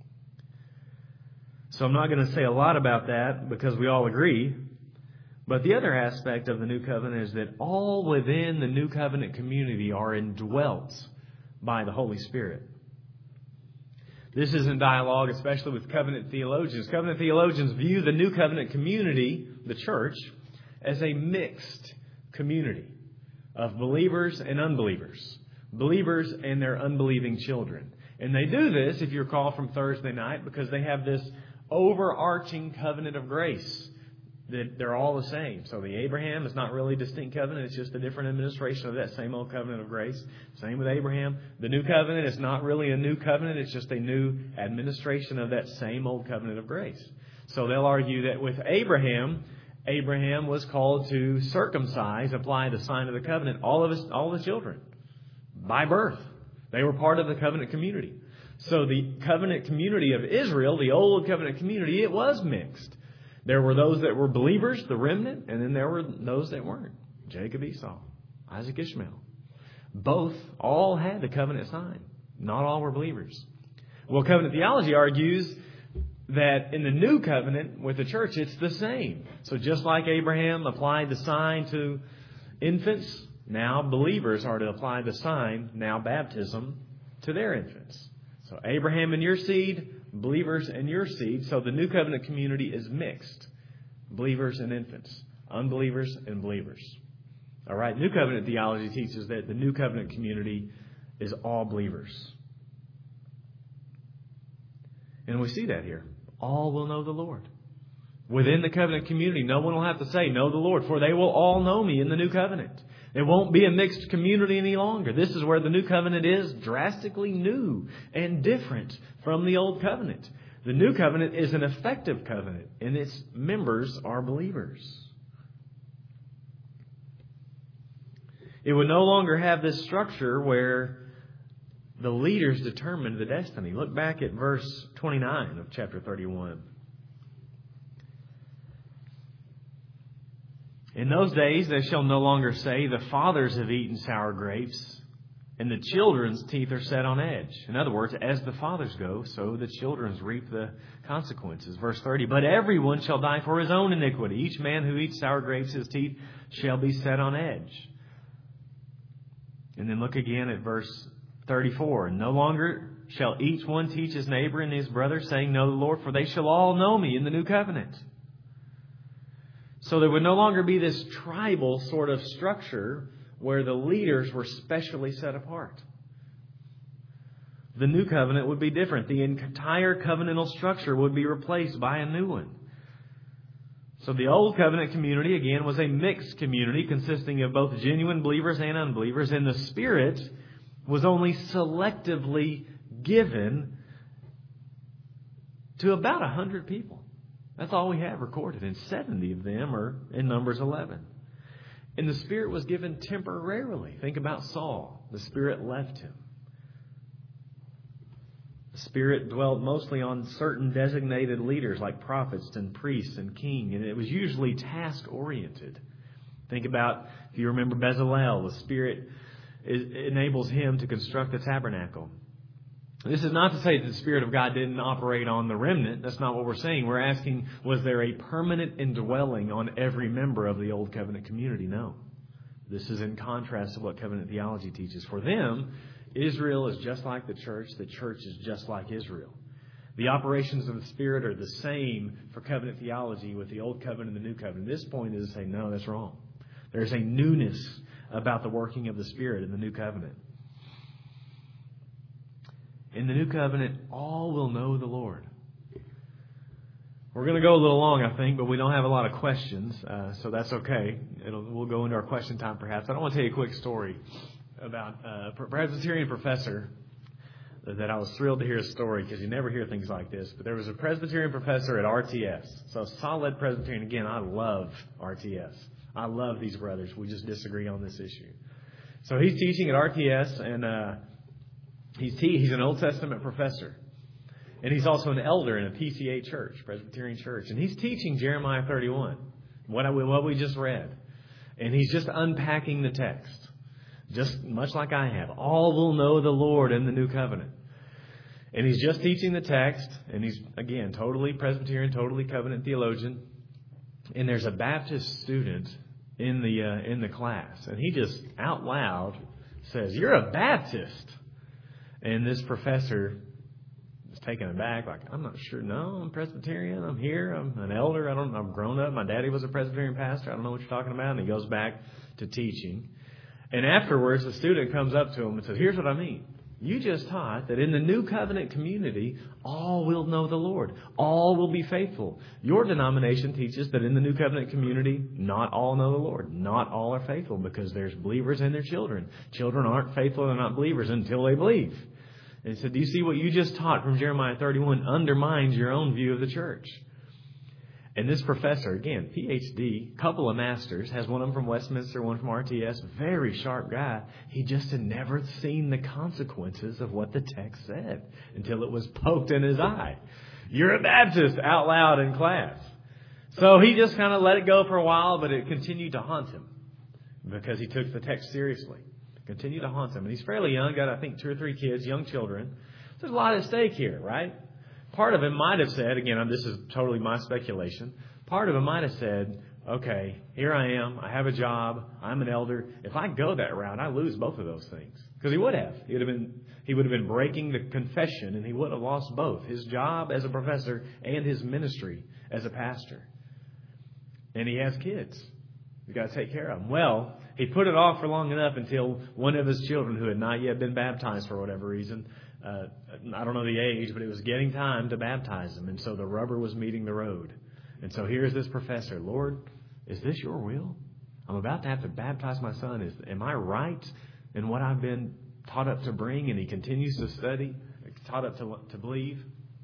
Speaker 1: So I'm not going to say a lot about that because we all agree. But the other aspect of the new covenant is that all within the new covenant community are indwelt by the Holy Spirit. This is in dialogue, especially with covenant theologians. Covenant theologians view the new covenant community, the church, as a mixed community of believers and unbelievers, believers and their unbelieving children. And they do this, if you recall from Thursday night, because they have this overarching covenant of grace. That they're all the same. So the Abraham is not really a distinct covenant. It's just a different administration of that same old covenant of grace. Same with Abraham. The new covenant is not really a new covenant. It's just a new administration of that same old covenant of grace. So they'll argue that with Abraham, Abraham was called to circumcise, apply the sign of the covenant, all of his, all the children by birth. They were part of the covenant community. So the covenant community of Israel, the old covenant community, it was mixed. There were those that were believers, the remnant, and then there were those that weren't. Jacob, Esau, Isaac, Ishmael. Both all had the covenant sign. Not all were believers. Well, covenant theology argues that in the new covenant with the church, it's the same. So just like Abraham applied the sign to infants, now believers are to apply the sign, now baptism, to their infants. So Abraham and your seed, believers and your seed. So the new covenant community is mixed. Believers and infants. Unbelievers and believers. All right. New covenant theology teaches that the new covenant community is all believers. And we see that here. All will know the Lord. Within the covenant community, no one will have to say, know the Lord, for they will all know me in the new covenant. It won't be a mixed community any longer. This is where the new covenant is drastically new and different from the old covenant. The new covenant is an effective covenant, and its members are believers. It would no longer have this structure where the leaders determined the destiny. Look back at verse twenty-nine of chapter thirty-one. In those days they shall no longer say, the fathers have eaten sour grapes, and the children's teeth are set on edge. In other words, as the fathers go, so the children's reap the consequences. Verse thirty, but everyone shall die for his own iniquity. Each man who eats sour grapes, his teeth shall be set on edge. And then look again at verse thirty-four. No longer shall each one teach his neighbor and his brother, saying, know the Lord, for they shall all know me in the new covenant. So there would no longer be this tribal sort of structure where the leaders were specially set apart. The new covenant would be different. The entire covenantal structure would be replaced by a new one. So the old covenant community, again, was a mixed community consisting of both genuine believers and unbelievers. And the Spirit was only selectively given to about a hundred people. That's all we have recorded, and seventy of them are in Numbers eleven. And the Spirit was given temporarily. Think about Saul. The Spirit left him. The Spirit dwelt mostly on certain designated leaders like prophets and priests and king, and it was usually task-oriented. Think about, if you remember Bezalel, the Spirit enables him to construct the tabernacle. This is not to say that the Spirit of God didn't operate on the remnant. That's not what we're saying. We're asking, was there a permanent indwelling on every member of the Old Covenant community? No. This is in contrast to what covenant theology teaches. For them, Israel is just like the church. The church is just like Israel. The operations of the Spirit are the same for covenant theology with the Old Covenant and the New Covenant. This point is to say, no, that's wrong. There's a newness about the working of the Spirit in the New Covenant. In the New Covenant, all will know the Lord. We're going to go a little long, I think, but we don't have a lot of questions, uh, so that's okay. It'll, we'll go into our question time, perhaps. I don't want to tell you a quick story about uh, a Presbyterian professor that I was thrilled to hear a story, because you never hear things like this. But there was a Presbyterian professor at R T S, so solid Presbyterian. Again, I love R T S. I love these brothers. We just disagree on this issue. So he's teaching at R T S, and uh, he's te- he's an Old Testament professor. And he's also an elder in a P C A church, Presbyterian church. And he's teaching Jeremiah thirty-one, what, I, what we just read. And he's just unpacking the text, just much like I have. All will know the Lord in the New Covenant. And he's just teaching the text. And he's, again, totally Presbyterian, totally covenant theologian. And there's a Baptist student in the uh, in the class. And he just out loud says, "You're a Baptist." And this professor taken aback, like, I'm not sure. No, I'm Presbyterian. I'm here. I'm an elder. I don't. I'm grown up. My daddy was a Presbyterian pastor. I don't know what you're talking about. And he goes back to teaching. And afterwards, the student comes up to him and says, "Here's what I mean. You just taught that in the New Covenant community, all will know the Lord. All will be faithful. Your denomination teaches that in the New Covenant community, not all know the Lord. Not all are faithful, because there's believers and their children. Children aren't faithful. They're not believers until they believe." And he said, "Do you see what you just taught from Jeremiah thirty-one undermines your own view of the church?" And this professor, again, P H D, couple of masters, has one of them from Westminster, one from R T S, very sharp guy. He just had never seen the consequences of what the text said until it was poked in his eye. "You're a Baptist," out loud in class. So he just kind of let it go for a while, but it continued to haunt him because he took the text seriously. Continue to haunt him. And he's fairly young, got, I think, two or three kids, young children. There's a lot at stake here, right? Part of him might have said, again, this is totally my speculation, part of him might have said, okay, here I am, I have a job, I'm an elder. If I go that route, I lose both of those things. Because he would have. He would have been, he would have been breaking the confession, and he would have lost both, his job as a professor and his ministry as a pastor. And he has kids. He's got to take care of them. Well, he put it off for long enough until one of his children, who had not yet been baptized for whatever reason, uh, I don't know the age, but it was getting time to baptize him. And so the rubber was meeting the road. And so here's this professor. "Lord, is this your will? I'm about to have to baptize my son. Is, am I right in what I've been taught up to bring?" And he continues to study, taught up to, to believe.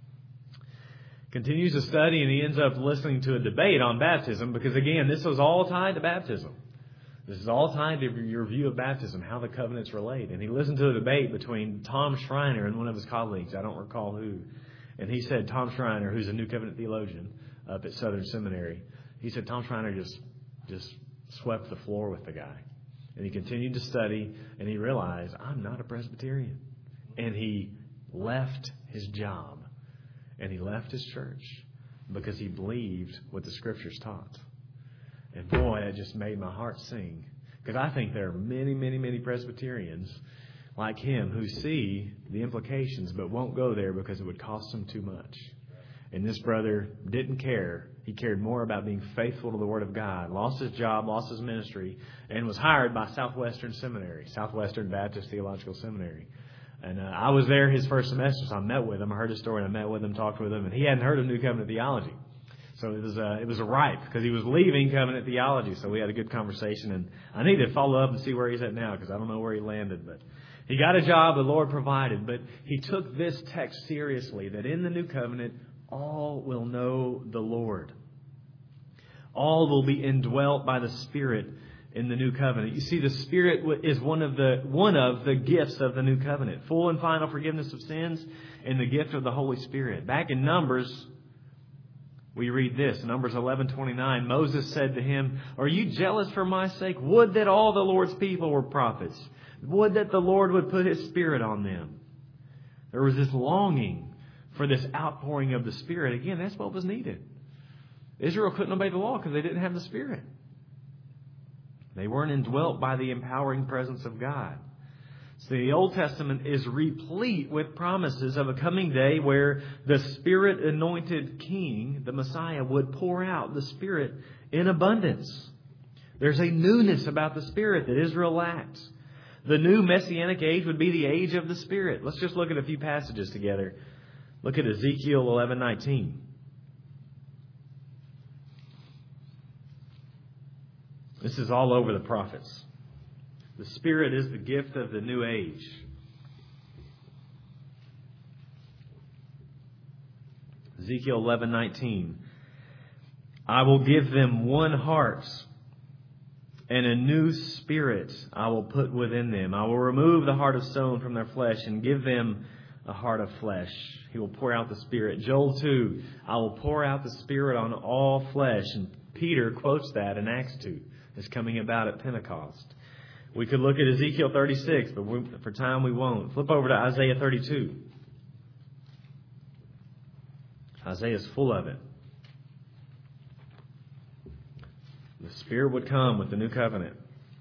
Speaker 1: Continues to study, and he ends up listening to a debate on baptism because, again, this was all tied to baptism. This is all tied to your view of baptism, how the covenants relate. And he listened to a debate between Tom Schreiner and one of his colleagues. I don't recall who. And he said Tom Schreiner, who's a New Covenant theologian up at Southern Seminary, he said Tom Schreiner just, just swept the floor with the guy. And he continued to study, and he realized, I'm not a Presbyterian. And he left his job, and he left his church because he believed what the Scriptures taught. And boy, that just made my heart sing. Because I think there are many, many, many Presbyterians like him who see the implications but won't go there because it would cost them too much. And this brother didn't care. He cared more about being faithful to the Word of God. Lost his job, lost his ministry, and was hired by Southwestern Seminary, Southwestern Baptist Theological Seminary. And uh, I was there his first semester, so I met with him. I heard his story, and I met with him, talked with him, and he hadn't heard of New Covenant theology. So it was a, it was a ripe because he was leaving covenant theology. So we had a good conversation, and I need to follow up and see where he's at now because I don't know where he landed. But he got a job the Lord provided. But he took this text seriously, that in the New Covenant, all will know the Lord. All will be indwelt by the Spirit in the New Covenant. You see, the Spirit is one of the one of the gifts of the New Covenant. Full and final forgiveness of sins and the gift of the Holy Spirit. Back in Numbers, we read this, Numbers eleven twenty-nine. Moses said to him, "Are you jealous for my sake? Would that all the Lord's people were prophets. Would that the Lord would put His Spirit on them." There was this longing for this outpouring of the Spirit. Again, that's what was needed. Israel couldn't obey the law because they didn't have the Spirit. They weren't indwelt by the empowering presence of God. So the Old Testament is replete with promises of a coming day where the Spirit-anointed King, the Messiah, would pour out the Spirit in abundance. There's a newness about the Spirit that Israel lacks. The new Messianic age would be the age of the Spirit. Let's just look at a few passages together. Look at Ezekiel eleven nineteen. This is all over the prophets. The Spirit is the gift of the new age. Ezekiel eleven nineteen. I will give them one heart, and a new spirit I will put within them. I will remove the heart of stone from their flesh and give them a heart of flesh. He will pour out the Spirit. Joel two, I will pour out the Spirit on all flesh. And Peter quotes that in Acts two. It's coming about at Pentecost. We could look at Ezekiel thirty-six, but we, for time we won't. Flip over to Isaiah thirty-two. Isaiah is full of it. The Spirit would come with the new covenant.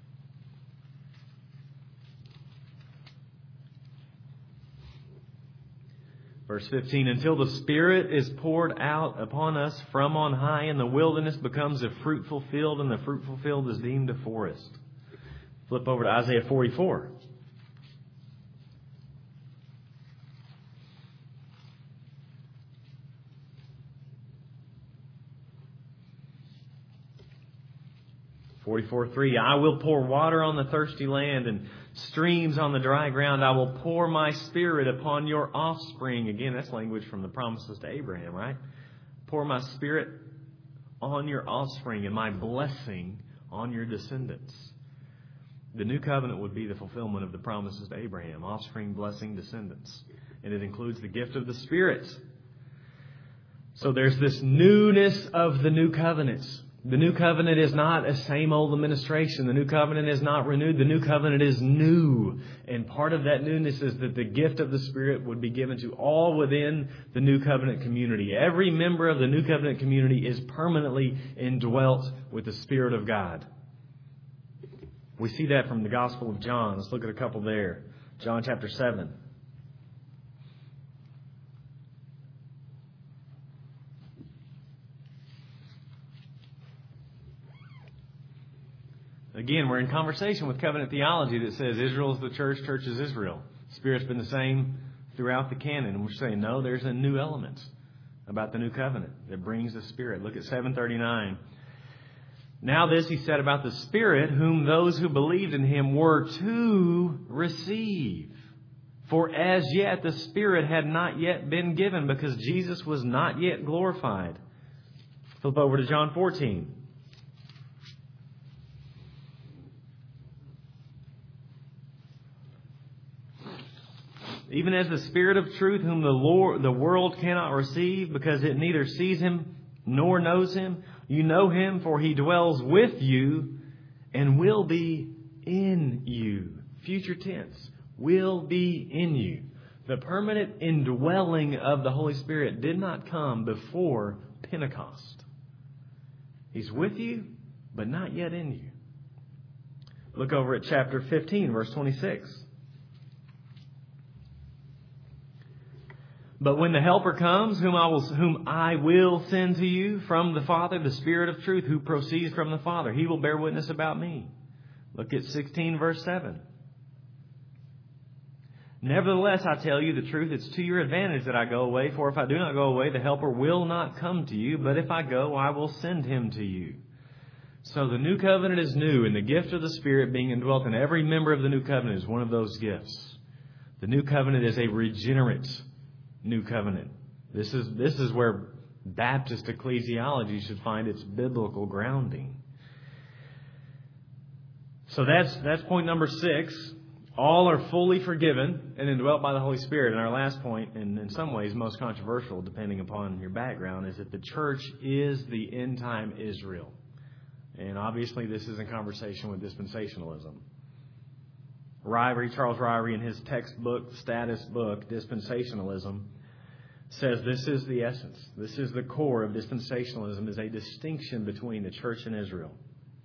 Speaker 1: Verse fifteen, until the Spirit is poured out upon us from on high, and the wilderness becomes a fruitful field, and the fruitful field is deemed a forest. Flip over to Isaiah forty-four. forty-four three, I will pour water on the thirsty land and streams on the dry ground. I will pour my Spirit upon your offspring. Again, that's language from the promises to Abraham, right? Pour my Spirit on your offspring and my blessing on your descendants. The new covenant would be the fulfillment of the promises to Abraham. Offspring, blessing, descendants. And it includes the gift of the Spirit. So there's this newness of the new covenant. The new covenant is not a same old administration. The new covenant is not renewed. The new covenant is new. And part of that newness is that the gift of the Spirit would be given to all within the new covenant community. Every member of the new covenant community is permanently indwelt with the Spirit of God. We see that from the Gospel of John. Let's look at a couple there. John chapter seven. Again, we're in conversation with covenant theology that says Israel is the church, church is Israel. Spirit's been the same throughout the canon. And we're saying, no, there's a new element about the new covenant that brings the Spirit. Look at seven thirty-nine. Now this he said about the Spirit, whom those who believed in him were to receive. For as yet the Spirit had not yet been given, because Jesus was not yet glorified. Flip over to John fourteen. Even as the Spirit of truth, whom the Lord, the world cannot receive, because it neither sees him nor knows him. You know him, for he dwells with you and will be in you. Future tense. Will be in you. The permanent indwelling of the Holy Spirit did not come before Pentecost. He's with you, but not yet in you. Look over at chapter fifteen, verse twenty-six. But when the Helper comes, whom I will, whom I will send to you from the Father, the Spirit of truth, who proceeds from the Father, he will bear witness about me. Look at sixteen, verse seven. Nevertheless, I tell you the truth, it's to your advantage that I go away. For if I do not go away, the Helper will not come to you. But if I go, I will send him to you. So the new covenant is new, and the gift of the Spirit being indwelt in every member of the new covenant is one of those gifts. The new covenant is a regenerate new covenant. This is this is where Baptist ecclesiology should find its biblical grounding. So that's that's point number six. All are fully forgiven and indwelt by the Holy Spirit. And our last point, and in some ways most controversial, depending upon your background, is that the church is the end time Israel. And obviously this is in conversation with dispensationalism. Ryrie, Charles Ryrie, in his textbook, status book, Dispensationalism, says this is the essence. This is the core of dispensationalism, is a distinction between the church and Israel.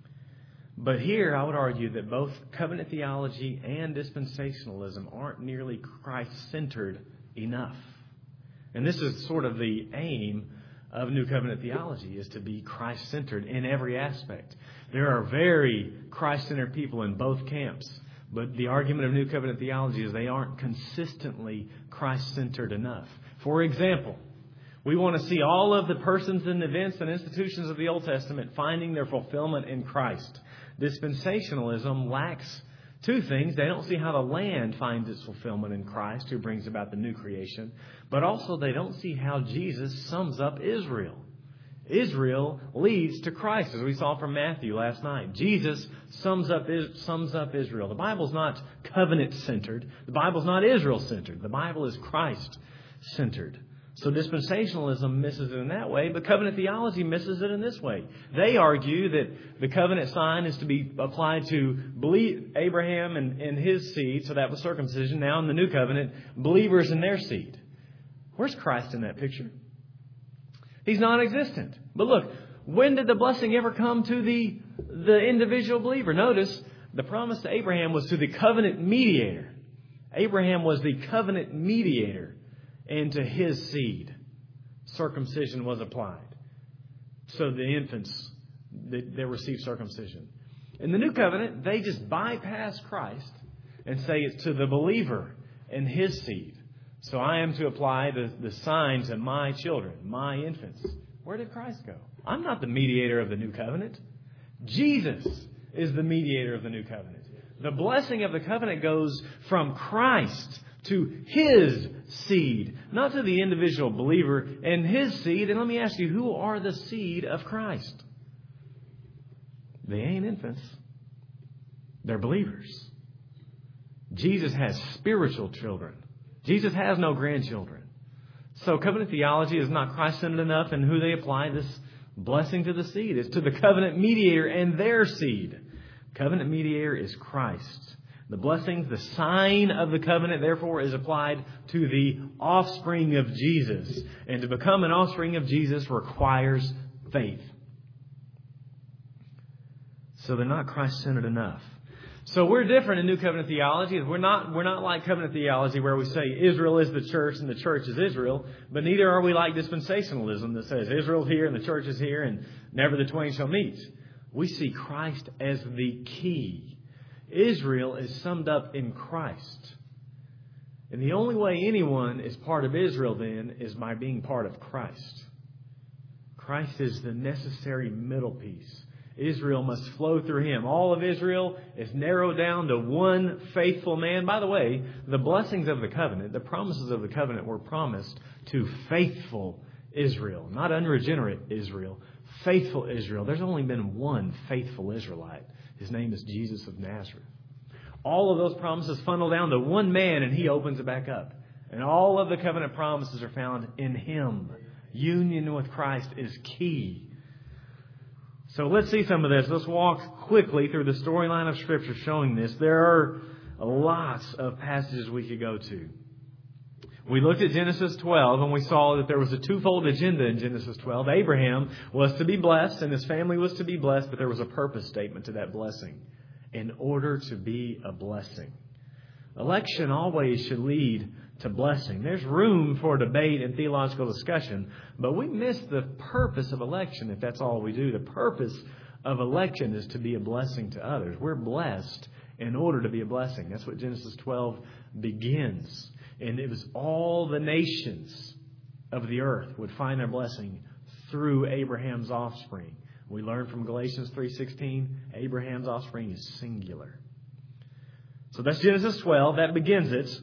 Speaker 1: But here I would argue that both covenant theology and dispensationalism aren't nearly Christ-centered enough. And this is sort of the aim of New Covenant theology, is to be Christ-centered in every aspect. There are very Christ-centered people in both camps. But the argument of New Covenant theology is they aren't consistently Christ-centered enough. For example, we want to see all of the persons and events and institutions of the Old Testament finding their fulfillment in Christ. Dispensationalism lacks two things. They don't see how the land finds its fulfillment in Christ, who brings about the new creation. But also they don't see how Jesus sums up Israel. Israel leads to Christ, as we saw from Matthew last night. Jesus sums up sums up Israel. The Bible's not covenant-centered. The Bible's not Israel-centered. The Bible is Christ-centered. So dispensationalism misses it in that way, but covenant theology misses it in this way. They argue that the covenant sign is to be applied to believe Abraham and, and his seed, so that was circumcision. Now in the new covenant, believers and their seed. Where's Christ in that picture? He's non-existent. But look, when did the blessing ever come to the, the individual believer? Notice, the promise to Abraham was to the covenant mediator. Abraham was the covenant mediator, and to his seed, circumcision was applied. So the infants, they, they received circumcision. In the new covenant, they just bypass Christ and say it's to the believer and his seed. So I am to apply the, the sign to my children, my infants. Where did Christ go? I'm not the mediator of the new covenant. Jesus is the mediator of the new covenant. The blessing of the covenant goes from Christ to his seed, not to the individual believer and his seed. And let me ask you, who are the seed of Christ? They ain't infants. They're believers. Jesus has spiritual children. Jesus has no grandchildren. So covenant theology is not Christ-centered enough in who they apply this blessing to the seed. It's to the covenant mediator and their seed. Covenant mediator is Christ. The blessing, the sign of the covenant, therefore, is applied to the offspring of Jesus. And to become an offspring of Jesus requires faith. So they're not Christ-centered enough. So we're different in New Covenant theology. We're not, we're not like covenant theology where we say Israel is the church and the church is Israel. But neither are we like dispensationalism that says Israel's here and the church is here and never the twain shall meet. We see Christ as the key. Israel is summed up in Christ. And the only way anyone is part of Israel then is by being part of Christ. Christ is the necessary middle piece. Israel must flow through him. All of Israel is narrowed down to one faithful man. By the way, the blessings of the covenant, the promises of the covenant were promised to faithful Israel, not unregenerate Israel. Faithful Israel. There's only been one faithful Israelite. His name is Jesus of Nazareth. All of those promises funnel down to one man, and he opens it back up. And all of the covenant promises are found in him. Union with Christ is key. So let's see some of this. Let's walk quickly through the storyline of Scripture showing this. There are lots of passages we could go to. We looked at Genesis twelve and we saw that there was a twofold agenda in Genesis twelve. Abraham was to be blessed and his family was to be blessed, but there was a purpose statement to that blessing. In order to be a blessing. Election always should lead to blessing. There's room for debate and theological discussion, but we miss the purpose of election if that's all we do. The purpose of election is to be a blessing to others. We're blessed in order to be a blessing. That's what Genesis twelve begins. And it was all the nations of the earth would find their blessing through Abraham's offspring. We learn from Galatians three sixteen, Abraham's offspring is singular. So that's Genesis twelve. That begins it.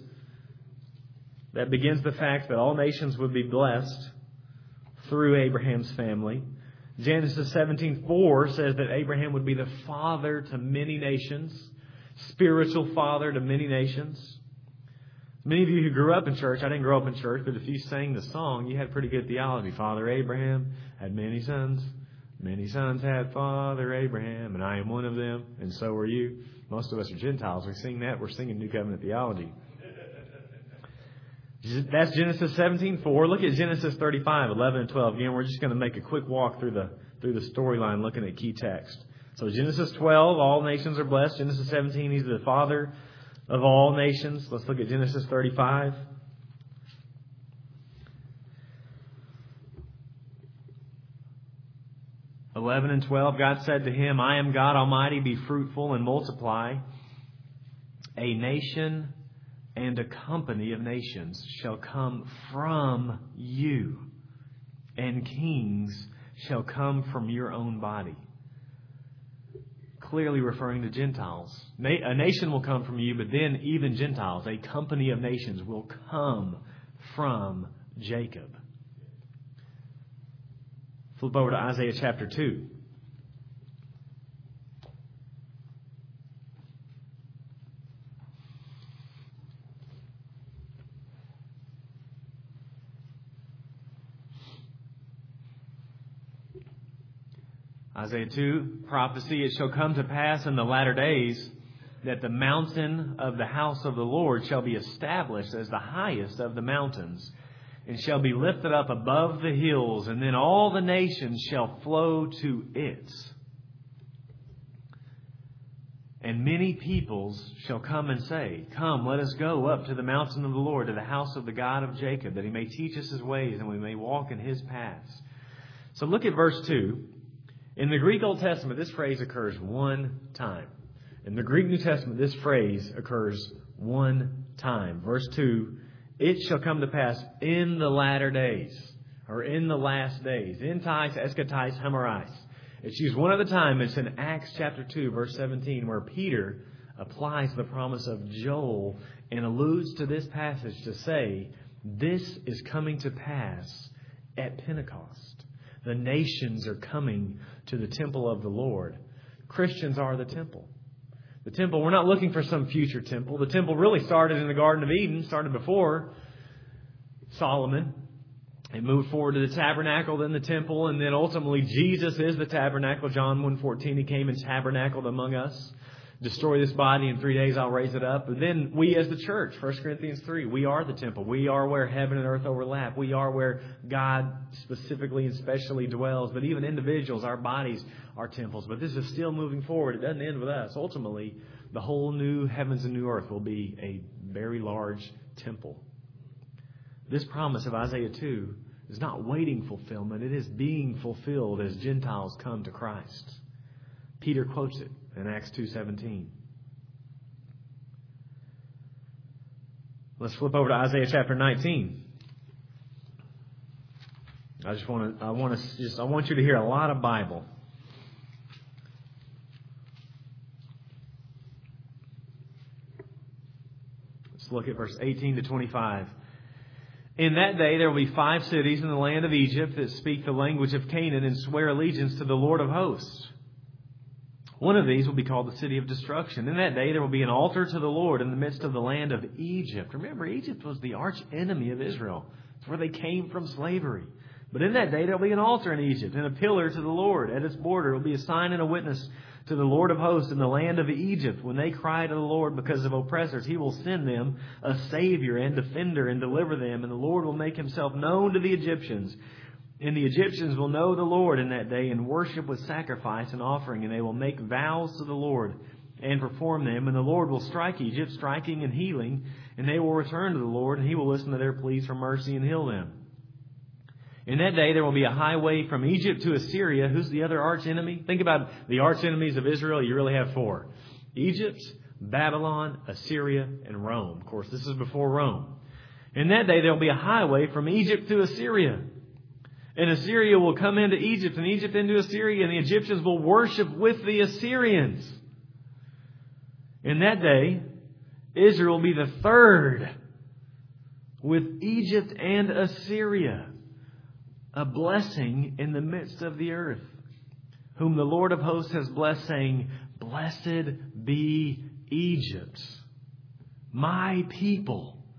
Speaker 1: That begins the fact that all nations would be blessed through Abraham's family. Genesis seventeen four says that Abraham would be the father to many nations, spiritual father to many nations. Many of you who grew up in church, I didn't grow up in church, but if you sang the song, you had pretty good theology. Father Abraham had many sons, Many sons had Father Abraham, and I am one of them, and so are you. Most of us are Gentiles. We sing that. We're singing New Covenant theology. That's Genesis seventeen four. Look at Genesis thirty-five, eleven and twelve. Again, we're just going to make a quick walk through the through the storyline looking at key text. So Genesis twelve, all nations are blessed. Genesis seventeen, He's the Father of all nations. Let's look at Genesis thirty-five. eleven and twelve, God said to him, I am God Almighty, be fruitful and multiply. A nation and a company of nations shall come from you, and kings shall come from your own body. Clearly referring to Gentiles. A nation will come from you, but then even Gentiles, a company of nations, will come from Jacob. Flip over to Isaiah chapter two. Isaiah two, prophecy, it shall come to pass in the latter days that the mountain of the house of the Lord shall be established as the highest of the mountains, and shall be lifted up above the hills, and then all the nations shall flow to it. And many peoples shall come and say, Come, let us go up to the mountain of the Lord, to the house of the God of Jacob, that He may teach us His ways, and we may walk in His paths. So look at verse two. In the Greek Old Testament, this phrase occurs one time. In the Greek New Testament, this phrase occurs one time. Verse two, it shall come to pass in the latter days, or in the last days. Entais, eschatais, hemerais. It's used one other time. It's in Acts chapter two, verse seventeen, where Peter applies the promise of Joel and alludes to this passage to say, this is coming to pass at Pentecost. The nations are coming to the temple of the Lord. Christians are the temple. The temple, we're not looking for some future temple. The temple really started in the Garden of Eden, started before Solomon. It moved forward to the tabernacle, then the temple, and then ultimately Jesus is the tabernacle. John one fourteen, He came and tabernacled among us. Destroy this body, in three days I'll raise it up. And then we as the church, First Corinthians three, we are the temple. We are where heaven and earth overlap. We are where God specifically and specially dwells. But even individuals, our bodies are temples. But this is still moving forward. It doesn't end with us. Ultimately, the whole new heavens and new earth will be a very large temple. This promise of Isaiah two is not waiting fulfillment. It is being fulfilled as Gentiles come to Christ. Peter quotes it in Acts two seventeen. Let's flip over to Isaiah chapter nineteen. I just want to I want to just I want you to hear a lot of Bible. Let's look at verse eighteen to twenty-five. In that day there will be five cities in the land of Egypt that speak the language of Canaan and swear allegiance to the Lord of hosts. One of these will be called the city of destruction. In that day there will be an altar to the Lord in the midst of the land of Egypt. Remember, Egypt was the arch enemy of Israel. It's where they came from slavery. But in that day there will be an altar in Egypt and a pillar to the Lord. At its border it will be a sign and a witness to the Lord of hosts in the land of Egypt. When they cry to the Lord because of oppressors, He will send them a Savior and defender and deliver them. And the Lord will make Himself known to the Egyptians. And the Egyptians will know the Lord in that day and worship with sacrifice and offering. And they will make vows to the Lord and perform them. And the Lord will strike Egypt, striking and healing. And they will return to the Lord, and He will listen to their pleas for mercy and heal them. In that day, there will be a highway from Egypt to Assyria. Who's the other arch enemy? Think about the arch enemies of Israel. You really have four. Egypt, Babylon, Assyria, and Rome. Of course, this is before Rome. In that day, there will be a highway from Egypt to Assyria. And Assyria will come into Egypt, and Egypt into Assyria, and the Egyptians will worship with the Assyrians. In that day, Israel will be the third with Egypt and Assyria. A blessing in the midst of the earth, whom the Lord of hosts has blessed, saying, Blessed be Egypt, my people,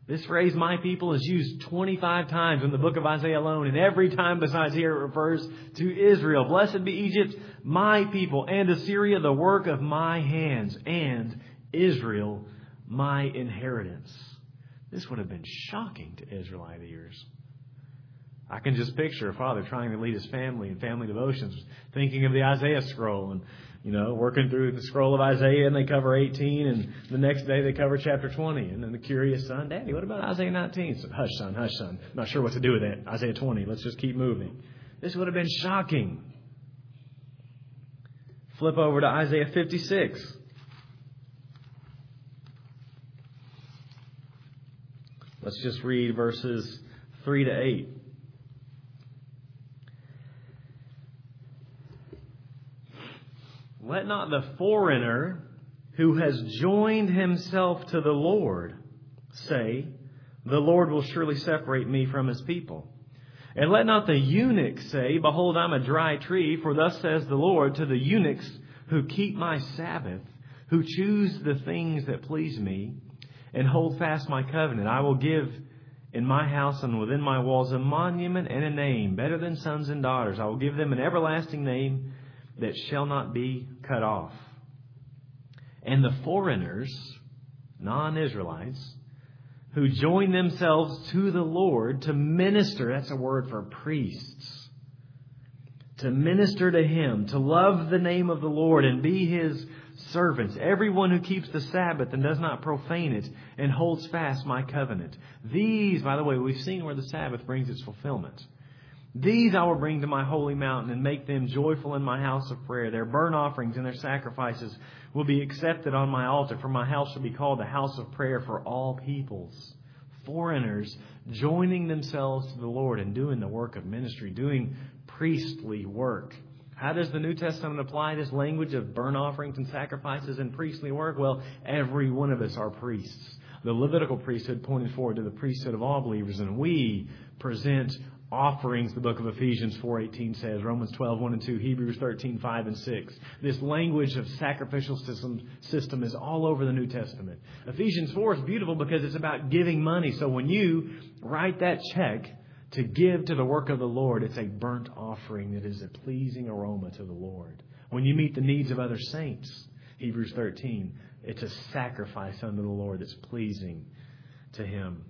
Speaker 1: This phrase, my people, is used twenty-five times in the book of Isaiah alone. And every time besides here it refers to Israel. Blessed be Egypt, my people, and Assyria, the work of my hands, and Israel, my inheritance. This would have been shocking to Israelite ears. I can just picture a father trying to lead his family in family devotions, thinking of the Isaiah scroll and, you know, working through the scroll of Isaiah, and they cover eighteen, and the next day they cover chapter twenty. And then the curious son, Daddy, what about Isaiah nineteen? So, hush, son, hush, son. Not sure what to do with that. Isaiah twenty. Let's just keep moving. This would have been shocking. Flip over to Isaiah fifty-six. Let's just read verses three to eight. Let not the foreigner who has joined himself to the Lord say, the Lord will surely separate me from his people. And let not the eunuch say, behold, I'm a dry tree, for thus says the Lord to the eunuchs who keep my Sabbath, who choose the things that please me, and hold fast my covenant. I will give in my house and within my walls a monument and a name, better than sons and daughters. I will give them an everlasting name that shall not be cut off. And the foreigners, non-Israelites, who join themselves to the Lord to minister, that's a word for priests, to minister to Him, to love the name of the Lord and be His servants. Everyone who keeps the Sabbath and does not profane it and holds fast my covenant. These, by the way, we've seen where the Sabbath brings its fulfillment. These I will bring to my holy mountain and make them joyful in my house of prayer. Their burnt offerings and their sacrifices will be accepted on my altar, for my house shall be called the house of prayer for all peoples. Foreigners joining themselves to the Lord and doing the work of ministry, doing priestly work. How does the New Testament apply this language of burnt offerings and sacrifices and priestly work? Well, every one of us are priests. The Levitical priesthood pointed forward to the priesthood of all believers, and we present offerings, the book of Ephesians four eighteen says, Romans twelve one and two, Hebrews thirteen five and six. This language of sacrificial system, system is all over the New Testament. Ephesians four is beautiful because it's about giving money. So when you write that check to give to the work of the Lord, it's a burnt offering that is a pleasing aroma to the Lord. When you meet the needs of other saints, Hebrews thirteen, it's a sacrifice unto the Lord that's pleasing to Him.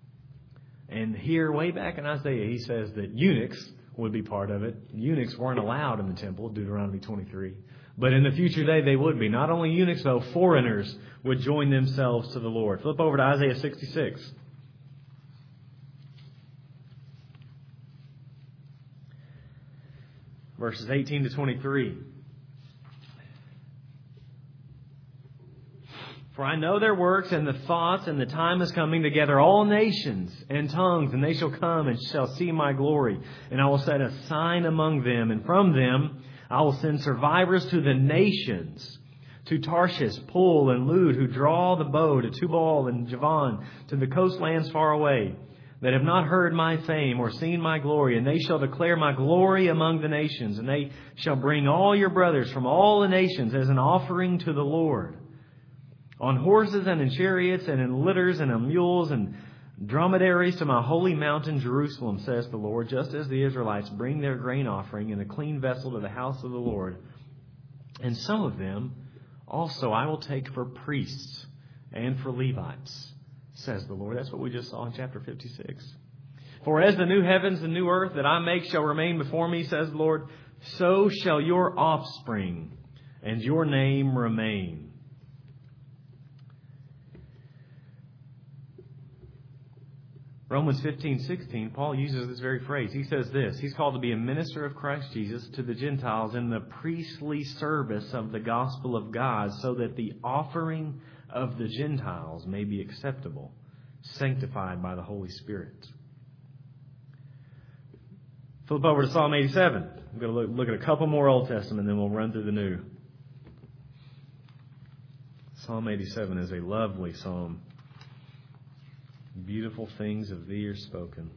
Speaker 1: And here, way back in Isaiah, he says that eunuchs would be part of it. Eunuchs weren't allowed in the temple, Deuteronomy twenty-three. But in the future day, they would be. Not only eunuchs, though, foreigners would join themselves to the Lord. Flip over to Isaiah sixty-six. Verses eighteen to twenty-three. For I know their works and the thoughts, and the time is coming together, all nations and tongues, and they shall come and shall see my glory. And I will set a sign among them, and from them I will send survivors to the nations, to Tarshish, Pul, and Lud, who draw the bow, to Tubal and Javan, to the coastlands far away, that have not heard my fame or seen my glory. And they shall declare my glory among the nations, and they shall bring all your brothers from all the nations as an offering to the Lord, on horses and in chariots and in litters and on mules and dromedaries, to my holy mountain Jerusalem, says the Lord, just as the Israelites bring their grain offering in a clean vessel to the house of the Lord. And some of them also I will take for priests and for Levites, says the Lord. That's what we just saw in chapter fifty-six. For as the new heavens and new earth that I make shall remain before me, says the Lord, so shall your offspring and your name remain. Romans fifteen sixteen, Paul uses this very phrase. He says this, he's called to be a minister of Christ Jesus to the Gentiles in the priestly service of the gospel of God, so that the offering of the Gentiles may be acceptable, sanctified by the Holy Spirit. Flip over to Psalm eighty-seven. I'm going to look, look at a couple more Old Testament, then we'll run through the New. Psalm eighty-seven is a lovely psalm. Beautiful things of thee are spoken.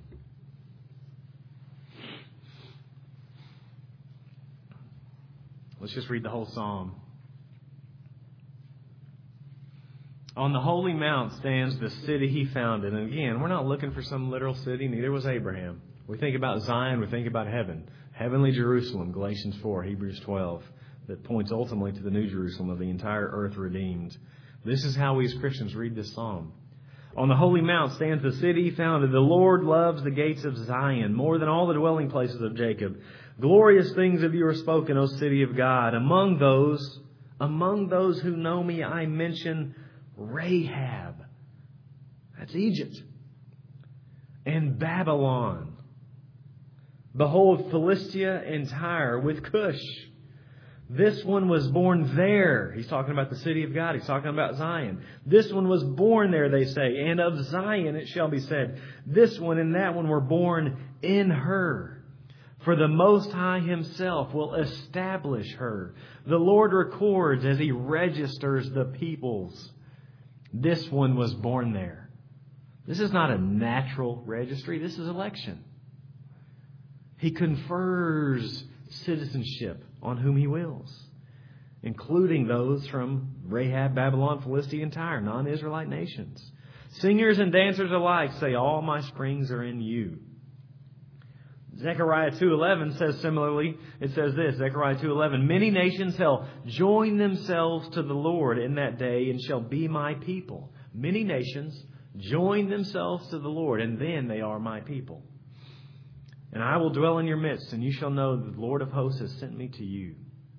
Speaker 1: Let's just read the whole psalm. On the holy mount stands the city he founded. And again, we're not looking for some literal city. Neither was Abraham. We think about Zion. We think about heaven. Heavenly Jerusalem, Galatians four, Hebrews twelve, that points ultimately to the New Jerusalem of the entire earth redeemed. This is how we as Christians read this psalm. On the holy mount stands the city he founded. The Lord loves the gates of Zion more than all the dwelling places of Jacob. Glorious things of you are spoken, O city of God. Among those, among those who know me, I mention Rahab. That's Egypt. And Babylon. Behold, Philistia and Tyre with Cush. This one was born there. He's talking about the city of God. He's talking about Zion. This one was born there, they say. And of Zion it shall be said, this one and that one were born in her. For the Most High Himself will establish her. The Lord records as He registers the peoples. This one was born there. This is not a natural registry. This is election. He confers citizenship on whom He wills, including those from Rahab, Babylon, Philistia, and Tyre, non-Israelite nations. Singers and dancers alike say, all my springs are in you. Zechariah two eleven says similarly, it says this, Zechariah two eleven, many nations shall join themselves to the Lord in that day and shall be my people. Many nations join themselves to the Lord, and then they are my people. And I will dwell in your midst, and you shall know that the Lord of hosts has sent me to you.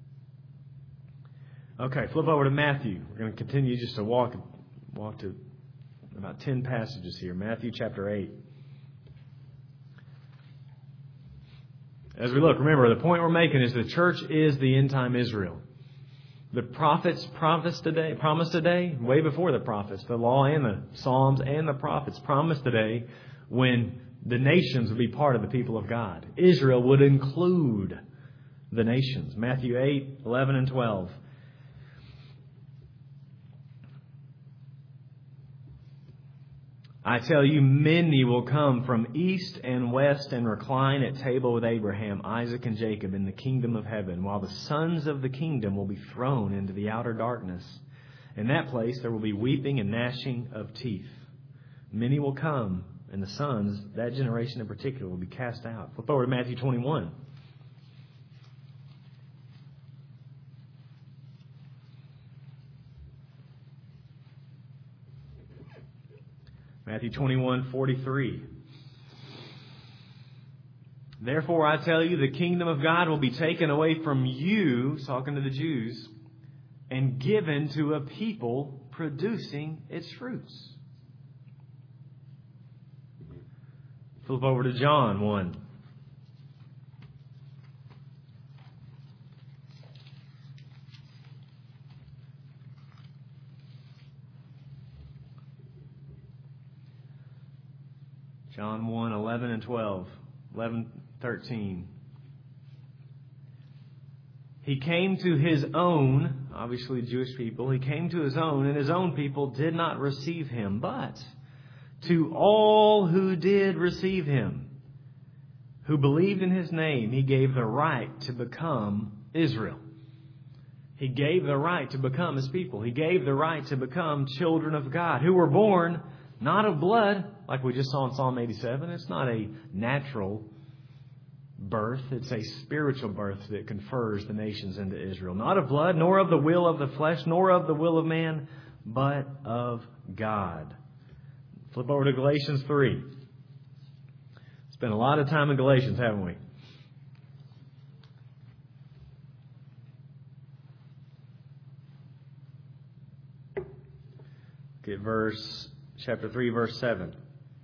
Speaker 1: Okay, flip over to Matthew. We're going to continue just to walk, walk to about ten passages here. Matthew chapter eight. As we look, remember, the point we're making is the church is the end-time Israel. The prophets promised today, promised today, way before the prophets, the law and the Psalms and the prophets promised today when the nations would be part of the people of God. Israel would include the nations. Matthew eight, eleven, and twelve. I tell you, many will come from east and west and recline at table with Abraham, Isaac, and Jacob in the kingdom of heaven, while the sons of the kingdom will be thrown into the outer darkness. In that place there will be weeping and gnashing of teeth. Many will come, and the sons, that generation in particular, will be cast out. Flip over to Matthew twenty-one. Matthew twenty-one, forty-three. Therefore I tell you, the kingdom of God will be taken away from you, talking to the Jews, and given to a people producing its fruits. Flip over to John one. John one, eleven and twelve. eleven, thirteen. He came to His own, obviously Jewish people, He came to His own, and His own people did not receive Him. But to all who did receive Him, who believed in His name, He gave the right to become Israel. He gave the right to become His people. He gave the right to become children of God, who were born not of blood, like we just saw in Psalm eighty-seven. It's not a natural birth. It's a spiritual birth that confers the nations into Israel. Not of blood, nor of the will of the flesh, nor of the will of man, but of God. Flip over to Galatians three. Spent a lot of time in Galatians, haven't we? Look at verse, chapter three, verse seven.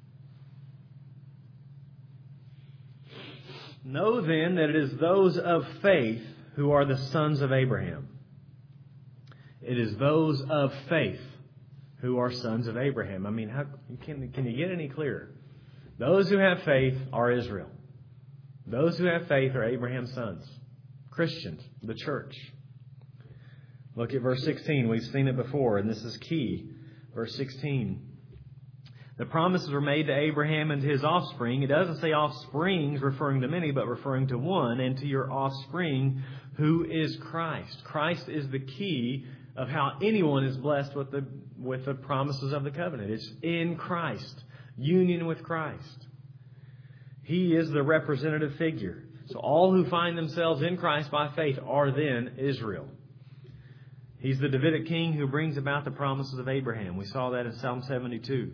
Speaker 1: Know then that it is those of faith who are the sons of Abraham. It is those of faith who are sons of Abraham. I mean, how can, can you get any clearer? Those who have faith are Israel. Those who have faith are Abraham's sons. Christians, the church. Look at verse sixteen. We've seen it before, and this is key. Verse sixteen. The promises were made to Abraham and to his offspring. It doesn't say offsprings referring to many, but referring to one, and to your offspring, who is Christ. Christ is the key of how anyone is blessed with the with the promises of the covenant. It's in Christ, union with Christ. He is the representative figure. So all who find themselves in Christ by faith are then Israel. He's the Davidic king who brings about the promises of Abraham. We saw that in Psalm seventy-two.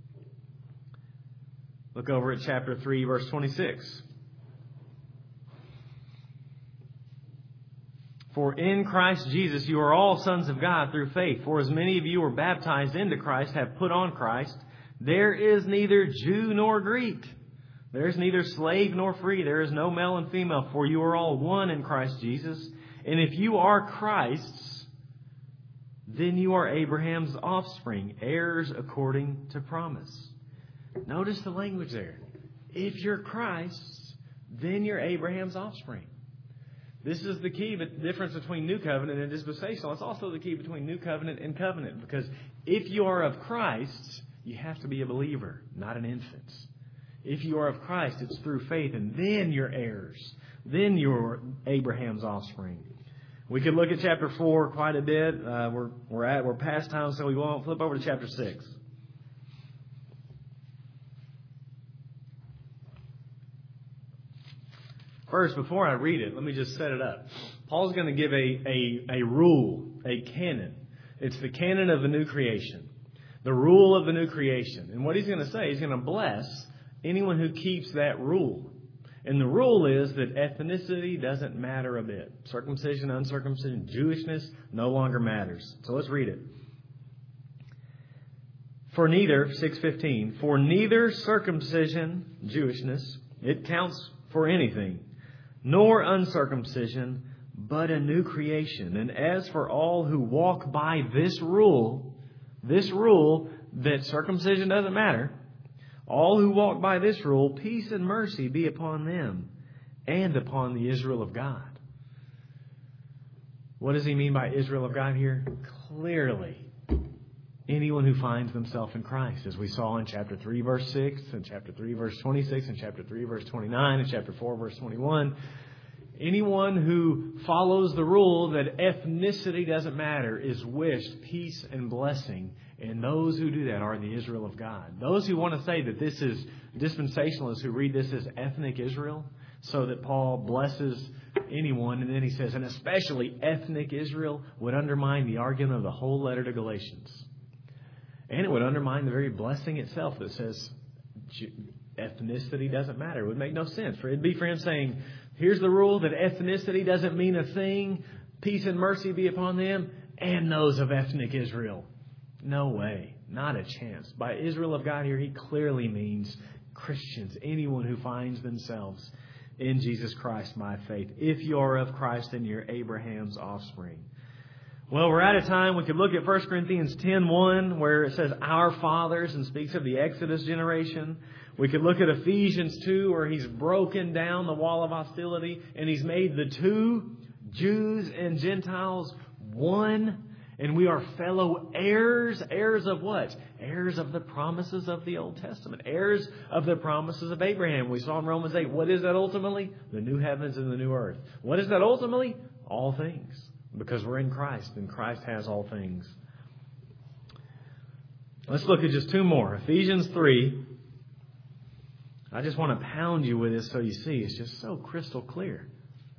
Speaker 1: Look over at chapter three, verse twenty-six. For in Christ Jesus you are all sons of God through faith. For as many of you were baptized into Christ have put on Christ. There is neither Jew nor Greek. There is neither slave nor free. There is no male and female. For you are all one in Christ Jesus. And if you are Christ's, then you are Abraham's offspring, heirs according to promise. Notice the language there. If you're Christ's, then you're Abraham's offspring. This is the key difference between New Covenant and dispensational. It's also the key between New Covenant and Covenant. Because if you are of Christ, you have to be a believer, not an infant. If you are of Christ, it's through faith, and then you're heirs. Then you're Abraham's offspring. We could look at chapter four quite a bit. Uh, we're we're at we're past time, so we won't. Flip over to chapter six. First, before I read it, let me just set it up. Paul's going to give a, a, a rule, a canon. It's the canon of the new creation. The rule of the new creation. And what he's going to say, he's going to bless anyone who keeps that rule. And the rule is that ethnicity doesn't matter a bit. Circumcision, uncircumcision, Jewishness no longer matters. So let's read it. For neither, six fifteen, for neither circumcision, Jewishness, it counts for anything, nor uncircumcision, but a new creation. And as for all who walk by this rule, this rule that circumcision doesn't matter, all who walk by this rule, peace and mercy be upon them and upon the Israel of God. What does he mean by Israel of God here? Clearly, anyone who finds themselves in Christ, as we saw in chapter three, verse six, and chapter three, verse twenty-six, and chapter three, verse twenty-nine, and chapter four, verse twenty-one. Anyone who follows the rule that ethnicity doesn't matter is wished peace and blessing. And those who do that are the Israel of God. Those who want to say that this is dispensationalists who read this as ethnic Israel, so that Paul blesses anyone, and then he says, and especially ethnic Israel, would undermine the argument of the whole letter to Galatians. And it would undermine the very blessing itself that says ethnicity doesn't matter. It would make no sense. For it'd be for him saying, here's the rule that ethnicity doesn't mean a thing. Peace and mercy be upon them and those of ethnic Israel. No way. Not a chance. By Israel of God here, he clearly means Christians. Anyone who finds themselves in Jesus Christ by faith. If you are of Christ, then you're Abraham's offspring. Well, we're out of time. We could look at First Corinthians ten one, where it says our fathers and speaks of the Exodus generation. We could look at Ephesians two, where he's broken down the wall of hostility and he's made the two, Jews and Gentiles, one. And we are fellow heirs. Heirs of what? Heirs of the promises of the Old Testament. Heirs of the promises of Abraham. We saw in Romans eight. What is that ultimately? The new heavens and the new earth. What is that ultimately? All things. Because we're in Christ and Christ has all things. Let's look at just two more. Ephesians three. I just want to pound you with this so you see. It's just so crystal clear.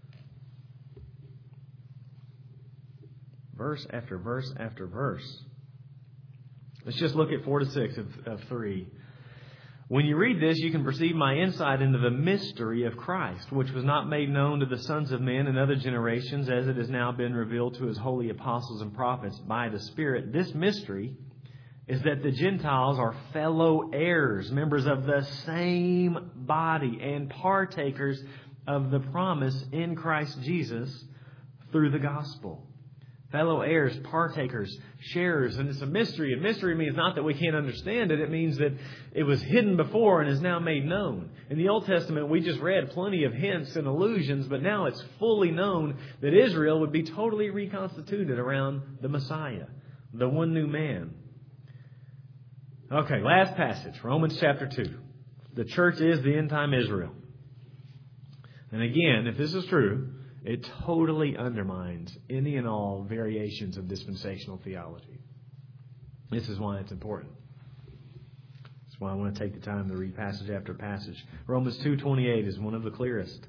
Speaker 1: Verse after verse after verse. Let's just look at four to six of, of three. When you read this, you can perceive my insight into the mystery of Christ, which was not made known to the sons of men in other generations, as it has now been revealed to his holy apostles and prophets by the Spirit. This mystery is that the Gentiles are fellow heirs, members of the same body, and partakers of the promise in Christ Jesus through the gospel. Fellow heirs, partakers, sharers. And it's a mystery. And mystery means not that we can't understand it. It means that it was hidden before and is now made known. In the Old Testament, we just read plenty of hints and allusions, but now it's fully known that Israel would be totally reconstituted around the Messiah, the one new man. Okay, last passage, Romans chapter two. The church is the end time Israel. And again, if this is true, it totally undermines any and all variations of dispensational theology. This is why it's important. That's why I want to take the time to read passage after passage. Romans two twenty-eight is one of the clearest.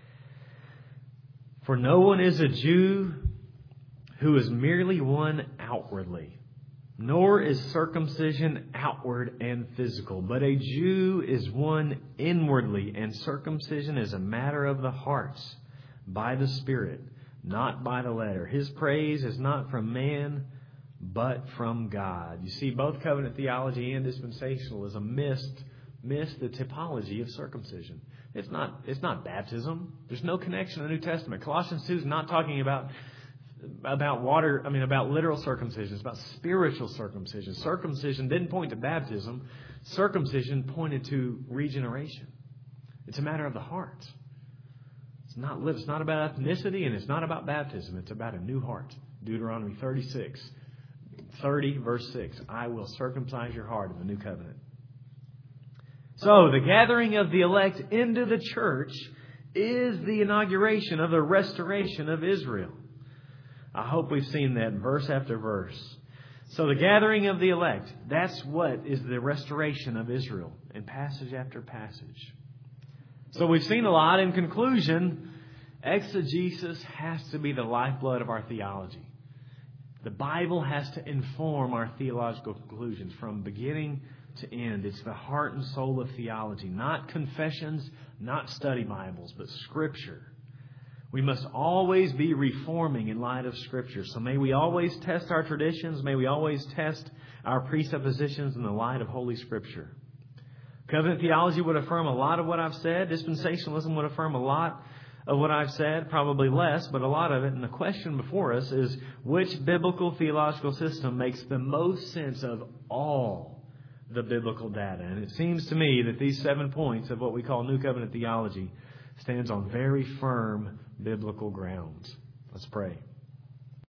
Speaker 1: For no one is a Jew who is merely one outwardly, nor is circumcision outward and physical, but a Jew is one inwardly, and circumcision is a matter of the hearts, by the Spirit, not by the letter. His praise is not from man, but from God. You see, both covenant theology and dispensationalism missed, missed the typology of circumcision. It's not, it's not baptism. There's no connection in the New Testament. Colossians two is not talking about about water, I mean, about literal circumcision. It's about spiritual circumcision. Circumcision didn't point to baptism. Circumcision pointed to regeneration. It's a matter of the heart. It's not, it's not about ethnicity, and it's not about baptism. It's about a new heart. Deuteronomy thirty-six, thirty, verse six. I will circumcise your heart in the new covenant. So, the gathering of the elect into the church is the inauguration of the restoration of Israel. I hope we've seen that verse after verse. So the gathering of the elect, that's what is the restoration of Israel in passage after passage. So we've seen a lot. In conclusion, exegesis has to be the lifeblood of our theology. The Bible has to inform our theological conclusions from beginning to end. It's the heart and soul of theology, not confessions, not study Bibles, but Scripture. We must always be reforming in light of Scripture. So may we always test our traditions. May we always test our presuppositions in the light of Holy Scripture. Covenant theology would affirm a lot of what I've said. Dispensationalism would affirm a lot of what I've said, probably less, but a lot of it. And the question before us is, which biblical theological system makes the most sense of all the biblical data? And it seems to me that these seven points of what we call New Covenant theology stands on very firm biblical grounds. Let's pray.